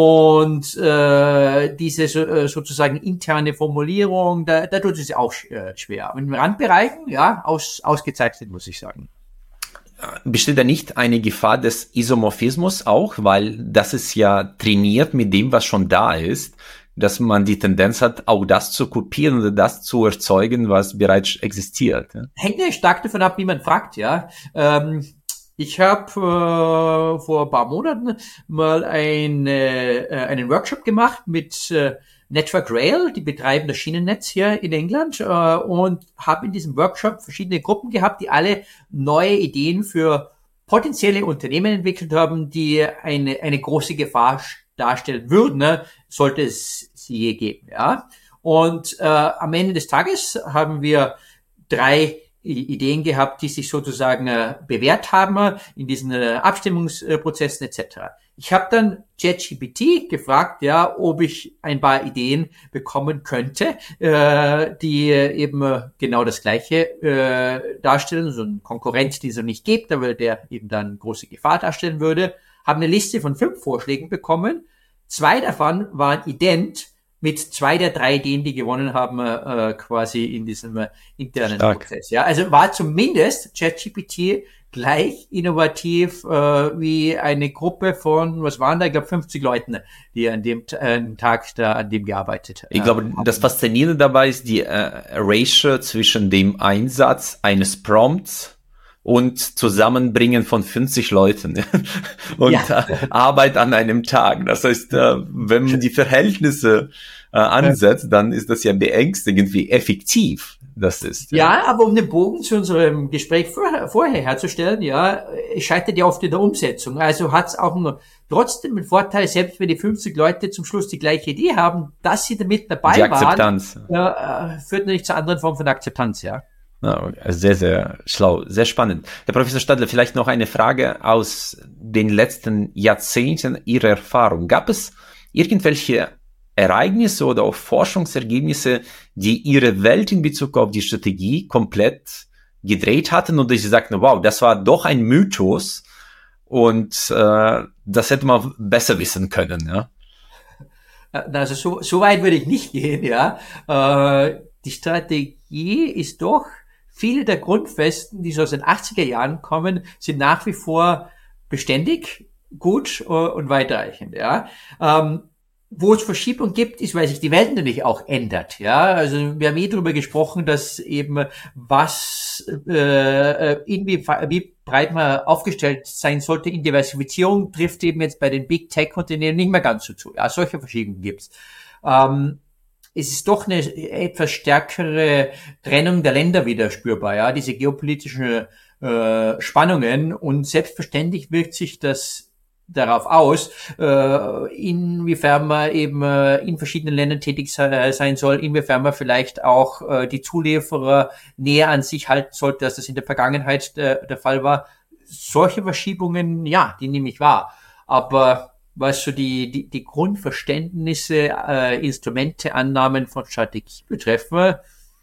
Und äh, diese so, äh, sozusagen interne Formulierung, da, da tut es auch äh, schwer. In Randbereichen, ja, aus, ausgezeichnet, muss ich sagen. Besteht da nicht eine Gefahr des Isomorphismus auch, weil das ist ja trainiert mit dem, was schon da ist, dass man die Tendenz hat, auch das zu kopieren oder das zu erzeugen, was bereits existiert. Ja? Hängt ja stark davon ab, wie man fragt, ja. Ähm, Ich habe äh, vor ein paar Monaten mal ein, äh, einen Workshop gemacht mit äh, Network Rail, die betreiben das Schienennetz hier in England, äh, und habe in diesem Workshop verschiedene Gruppen gehabt, die alle neue Ideen für potenzielle Unternehmen entwickelt haben, die eine, eine große Gefahr darstellen würden, ne, sollte es sie je geben. Ja. Und äh, am Ende des Tages haben wir drei Ideen gehabt, die sich sozusagen äh, bewährt haben in diesen äh, Abstimmungsprozessen et cetera. Ich habe dann ChatGPT gefragt, ja, ob ich ein paar Ideen bekommen könnte, äh, die eben äh, genau das Gleiche äh, darstellen, so ein Konkurrent, die es so nicht gibt, aber der eben dann große Gefahr darstellen würde. Habe eine Liste von fünf Vorschlägen bekommen. Zwei davon waren ident mit zwei der drei Ideen, die gewonnen haben, äh, quasi in diesem äh, internen Stark. Prozess. Ja, also war zumindest ChatGPT gleich innovativ äh, wie eine Gruppe von, was waren da, ich glaube fünfzig Leuten, die an dem äh, Tag da an dem gearbeitet haben. Ich glaube, das Faszinierende dabei ist die äh, Ratio zwischen dem Einsatz eines Prompts und Zusammenbringen von fünfzig Leuten und ja. äh, Arbeit an einem Tag. Das heißt, äh, wenn man die Verhältnisse äh, ansetzt, dann ist das ja beängstigend, wie effektiv das ist. Ja, ja, aber um den Bogen zu unserem Gespräch vor, vorher herzustellen, ja, es scheitert ja oft in der Umsetzung. Also hat es auch nur trotzdem einen Vorteil, selbst wenn die fünfzig Leute zum Schluss die gleiche Idee haben, dass sie damit dabei die Akzeptanz. waren, äh, führt nicht zur anderen Form von Akzeptanz, ja. Sehr, sehr schlau, sehr spannend. Herr Professor Stadler, vielleicht noch eine Frage aus den letzten Jahrzehnten Ihrer Erfahrung. Gab es irgendwelche Ereignisse oder auch Forschungsergebnisse, die Ihre Welt in Bezug auf die Strategie komplett gedreht hatten und Sie sagten, wow, das war doch ein Mythos und äh, das hätte man besser wissen können, ja? Also so, so weit würde ich nicht gehen, ja. Äh, die Strategie ist doch, viele der Grundfesten, die so aus den achtziger Jahren kommen, sind nach wie vor beständig, gut und weitreichend, ja. Ähm, wo es Verschiebung gibt, ist, weil sich die Welt natürlich auch ändert, ja. Also wir haben eh darüber gesprochen, dass eben was, äh, irgendwie, wie breit man aufgestellt sein sollte in Diversifizierung, trifft eben jetzt bei den Big Tech Unternehmen nicht mehr ganz so zu. Ja, solche Verschiebungen gibt's. Ähm, es ist doch eine etwas stärkere Trennung der Länder wieder spürbar, ja, diese geopolitischen äh, Spannungen, und selbstverständlich wirkt sich das darauf aus, äh, inwiefern man eben äh, in verschiedenen Ländern tätig se- sein soll, inwiefern man vielleicht auch äh, die Zulieferer näher an sich halten sollte, als das in der Vergangenheit der, der Fall war. Solche Verschiebungen, ja, die nehme ich wahr. Aber was so die, die, die Grundverständnisse, äh, Instrumente, Annahmen von Strategie betreffen,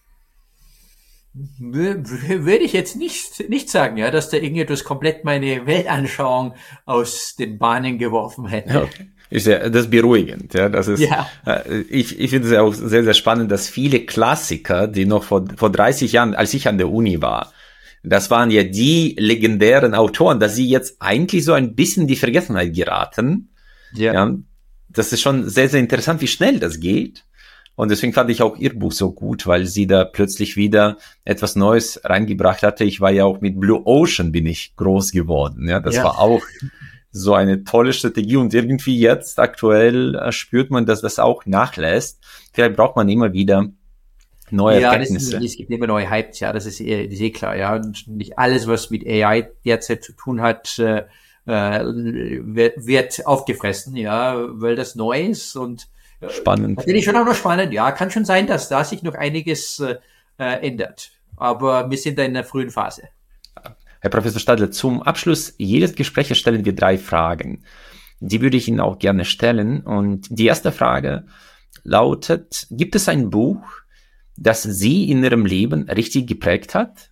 würde ich jetzt nicht, nicht sagen, ja, dass da irgendetwas komplett meine Weltanschauung aus den Bahnen geworfen hätte. Ja, ist ja, das ist beruhigend, ja, das ist, ja. Äh, ich, ich finde es ja auch sehr, sehr spannend, dass viele Klassiker, die noch vor, vor dreißig Jahren, als ich an der Uni war, das waren ja die legendären Autoren, dass sie jetzt eigentlich so ein bisschen in die Vergessenheit geraten. Ja. Ja, das ist schon sehr, sehr interessant, wie schnell das geht. Und deswegen fand ich auch ihr Buch so gut, weil sie da plötzlich wieder etwas Neues reingebracht hatte. Ich war ja auch mit Blue Ocean bin ich groß geworden. Ja, das ja. war auch so eine tolle Strategie. Und irgendwie jetzt aktuell äh, spürt man, dass das auch nachlässt. Vielleicht braucht man immer wieder neue ja, Erkenntnisse. Ja, es gibt immer neue Hypes. Ja, das ist eh, das ist eh klar. Ja, und nicht alles, was mit A I derzeit zu tun hat, äh, wird, wird aufgefressen. Ja, weil das neu ist und spannend. Natürlich schon auch noch spannend, ja. Kann schon sein, dass da sich noch einiges äh, ändert. Aber wir sind da in der frühen Phase. Herr Professor Stadler, zum Abschluss jedes Gesprächs stellen wir drei Fragen. Die würde ich Ihnen auch gerne stellen. Und die erste Frage lautet, gibt es ein Buch, das Sie in Ihrem Leben richtig geprägt hat?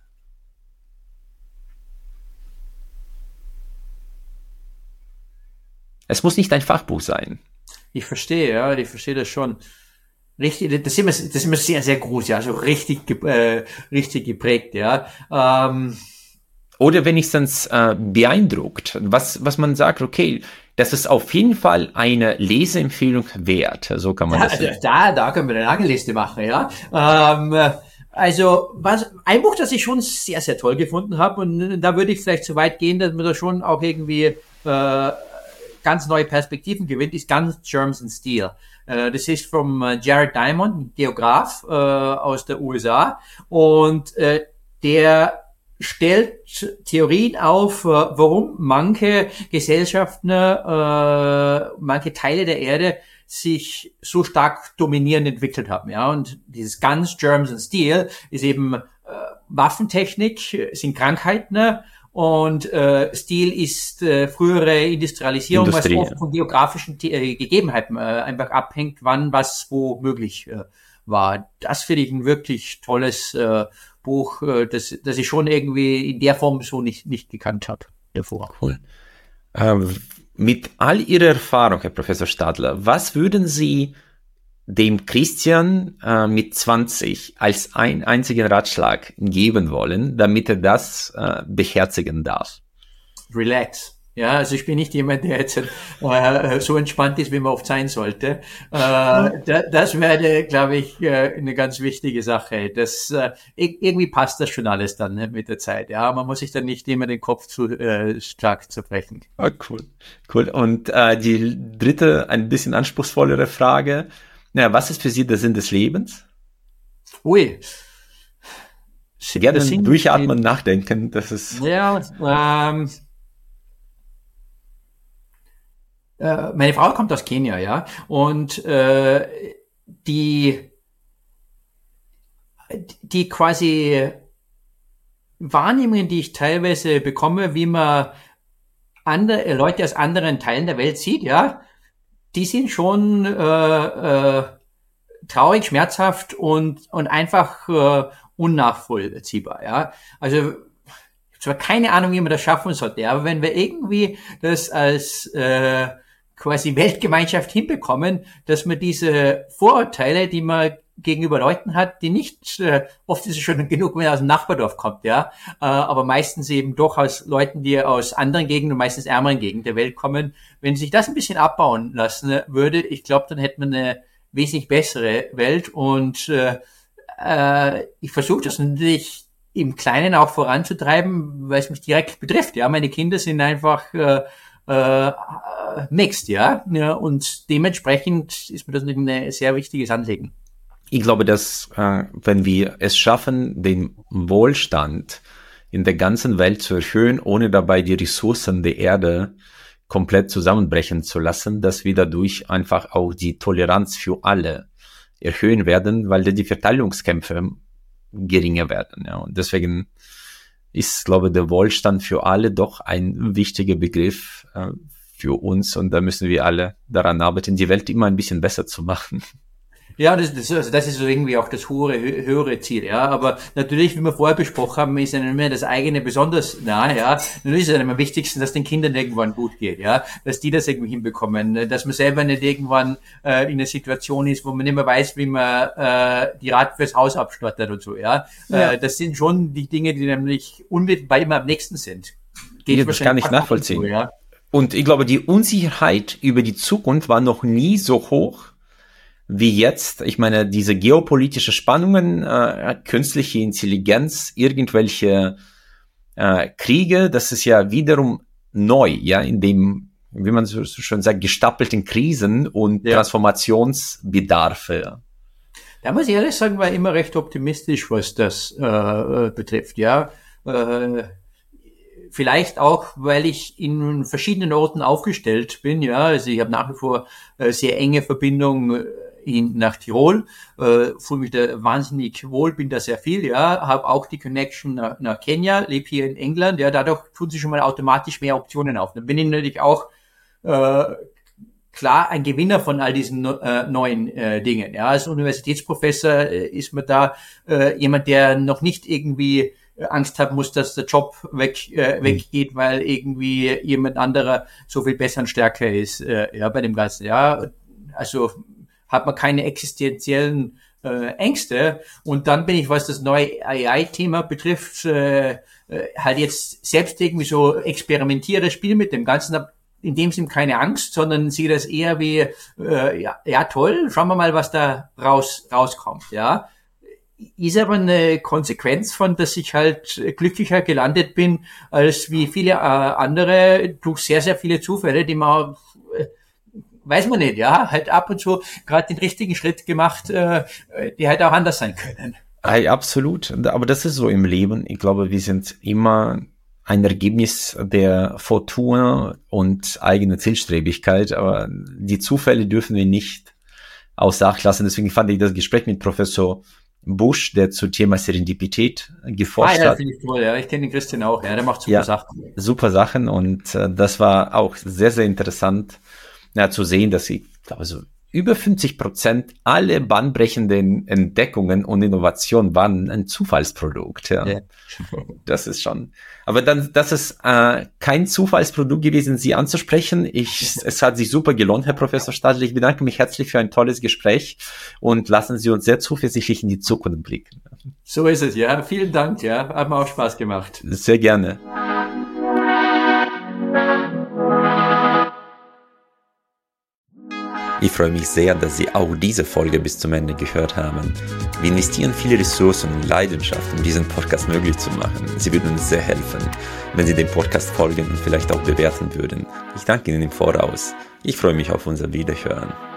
Es muss nicht ein Fachbuch sein. Ich verstehe, ja, ich verstehe das schon. Richtig, das ist immer, das ist immer sehr, sehr groß, ja, also richtig, äh, richtig geprägt, ja. Ähm, Oder wenigstens äh, beeindruckt, was, was man sagt, okay, das ist auf jeden Fall eine Leseempfehlung wert, so kann man ja, das sehen. da, da können wir eine lange Liste machen, ja. Ähm, also, was, ein Buch, das ich schon sehr, sehr toll gefunden habe, und da würde ich vielleicht so weit gehen, dass man da schon auch irgendwie äh, ganz neue Perspektiven gewinnt, ist Guns, Germs and Steel. Äh, das ist vom äh, Jared Diamond, ein Geograf äh, aus der U S A, und äh, der stellt Theorien auf, äh, warum manche Gesellschaften, äh, manche Teile der Erde sich so stark dominierend entwickelt haben, ja. Und dieses Guns, Germs and Steel ist eben äh, Waffentechnik, sind Krankheiten, und äh, Steel ist äh, frühere Industrialisierung, Industrie, was oft ja. von geografischen äh, Gegebenheiten äh, einfach abhängt, wann was wo möglich äh, war. Das finde ich ein wirklich tolles äh, Buch, äh, das, das ich schon irgendwie in der Form so nicht, nicht gekannt habe davor. Cool. Ähm, mit all Ihrer Erfahrung, Herr Professor Stadler, was würden Sie dem Christian äh, mit zwanzig als einen einzigen Ratschlag geben wollen, damit er das äh, beherzigen darf? Relax. Ja, also ich bin nicht jemand, der jetzt äh, so entspannt ist, wie man oft sein sollte. Äh, da, das wäre, glaube ich, äh, eine ganz wichtige Sache. Das äh, irgendwie passt das schon alles dann, ne, mit der Zeit. Ja, man muss sich dann nicht immer den Kopf zu äh, stark zerbrechen. Ah, cool, cool. Und äh, die dritte, ein bisschen anspruchsvollere Frage: Ja, was ist für Sie der Sinn des Lebens? Ui. Gerne durchatmen, nachdenken. Das ist ja. Ähm, Meine Frau kommt aus Kenia, ja, und äh, die die quasi Wahrnehmungen, die ich teilweise bekomme, wie man andere Leute aus anderen Teilen der Welt sieht, ja, die sind schon äh, äh, traurig, schmerzhaft und und einfach äh, unnachvollziehbar, ja. Also ich habe zwar keine Ahnung, wie man das schaffen sollte, aber wenn wir irgendwie das als äh, quasi Weltgemeinschaft hinbekommen, dass man diese Vorurteile, die man gegenüber Leuten hat, die nicht, äh, oft ist es schon genug, wenn er aus dem Nachbardorf kommt, ja, äh, aber meistens eben doch aus Leuten, die aus anderen Gegenden, meistens ärmeren Gegenden der Welt kommen. Wenn sich das ein bisschen abbauen lassen würde, ich glaube, dann hätte man eine wesentlich bessere Welt, und äh, äh, ich versuche das natürlich im Kleinen auch voranzutreiben, weil es mich direkt betrifft, ja, meine Kinder sind einfach äh, äh, mixed, ja, ja, und dementsprechend ist mir das ein sehr wichtiges Anliegen. Ich glaube, dass äh, wenn wir es schaffen, den Wohlstand in der ganzen Welt zu erhöhen, ohne dabei die Ressourcen der Erde komplett zusammenbrechen zu lassen, dass wir dadurch einfach auch die Toleranz für alle erhöhen werden, weil die Verteilungskämpfe geringer werden. Ja. Und deswegen ist, glaube ich, der Wohlstand für alle doch ein wichtiger Begriff äh, für uns, und da müssen wir alle daran arbeiten, die Welt immer ein bisschen besser zu machen. Ja, das, das, also das ist so irgendwie auch das hohe, höhere Ziel, ja. Aber natürlich, wie wir vorher besprochen haben, ist einem immer das eigene besonders nahe, ja. Natürlich ist es einem am wichtigsten, dass den Kindern irgendwann gut geht, ja. Dass die das irgendwie hinbekommen, dass man selber nicht irgendwann äh, in einer Situation ist, wo man nicht mehr weiß, wie man äh, die Rad fürs Haus abstottert und so, ja. ja. Äh, das sind schon die Dinge, die nämlich unmittelbar immer am nächsten sind. Geht ja, das kann ich nachvollziehen. So, ja. Und ich glaube, die Unsicherheit über die Zukunft war noch nie so hoch wie jetzt. Ich meine, diese geopolitische Spannungen, äh, künstliche Intelligenz, irgendwelche äh, Kriege, das ist ja wiederum neu, ja, in dem, wie man so schon sagt, gestapelten Krisen und ja. Transformationsbedarfe. Da muss ich ehrlich sagen, war immer recht optimistisch, was das äh, betrifft, ja. Äh, Vielleicht auch, weil ich in verschiedenen Orten aufgestellt bin, ja. Also ich habe nach wie vor äh, sehr enge Verbindung in, nach Tirol, äh, fühle mich da wahnsinnig wohl, bin da sehr viel, ja. Habe auch die Connection nach, nach Kenia, lebe hier in England, ja. Dadurch tun sich schon mal automatisch mehr Optionen auf. Dann bin ich natürlich auch äh, klar ein Gewinner von all diesen äh, neuen äh, Dingen. Ja, als Universitätsprofessor äh, ist man da äh, jemand, der noch nicht irgendwie Angst haben muss, dass der Job weg äh, weggeht, weil irgendwie jemand anderer so viel besser und stärker ist. Äh, ja, bei dem Ganzen. Ja, also hat man keine existenziellen äh, Ängste. Und dann bin ich, was das neue A I-Thema betrifft, äh, äh, halt jetzt selbst irgendwie so experimentiere, spiele mit dem Ganzen. Hab in dem Sinn keine Angst, sondern sehe das eher wie, äh, ja, ja toll, schauen wir mal, was da raus rauskommt. Ja, ist aber eine Konsequenz von, dass ich halt glücklicher gelandet bin als wie viele äh, andere durch sehr, sehr viele Zufälle, die man, äh, weiß man nicht, ja, halt ab und zu gerade den richtigen Schritt gemacht, äh, die halt auch anders sein können. Hey, absolut, aber das ist so im Leben. Ich glaube, wir sind immer ein Ergebnis der Fortuna und eigener Zielstrebigkeit, aber die Zufälle dürfen wir nicht außer Acht lassen. Deswegen fand ich das Gespräch mit Professor Busch, der zu Thema Serendipität geforscht ah, ja, hat. Finde ich toll, ja. Ich kenne den Christian auch, ja, der macht super ja, Sachen. Super Sachen und äh, das war auch sehr, sehr interessant, ja, zu sehen, dass ich glaube so über fünfzig Prozent alle bahnbrechenden Entdeckungen und Innovationen waren ein Zufallsprodukt. Ja. ja. Das ist schon. Aber dann, das ist äh, kein Zufallsprodukt gewesen, Sie anzusprechen. Ich, es hat sich super gelohnt, Herr Professor Stadler. Ich bedanke mich herzlich für ein tolles Gespräch und lassen Sie uns sehr zuversichtlich in die Zukunft blicken. So ist es, ja. Vielen Dank, ja. Hat mir auch Spaß gemacht. Sehr gerne. Ich freue mich sehr, dass Sie auch diese Folge bis zum Ende gehört haben. Wir investieren viele Ressourcen und Leidenschaft, um diesen Podcast möglich zu machen. Sie würden uns sehr helfen, wenn Sie dem Podcast folgen und vielleicht auch bewerten würden. Ich danke Ihnen im Voraus. Ich freue mich auf unser Wiederhören.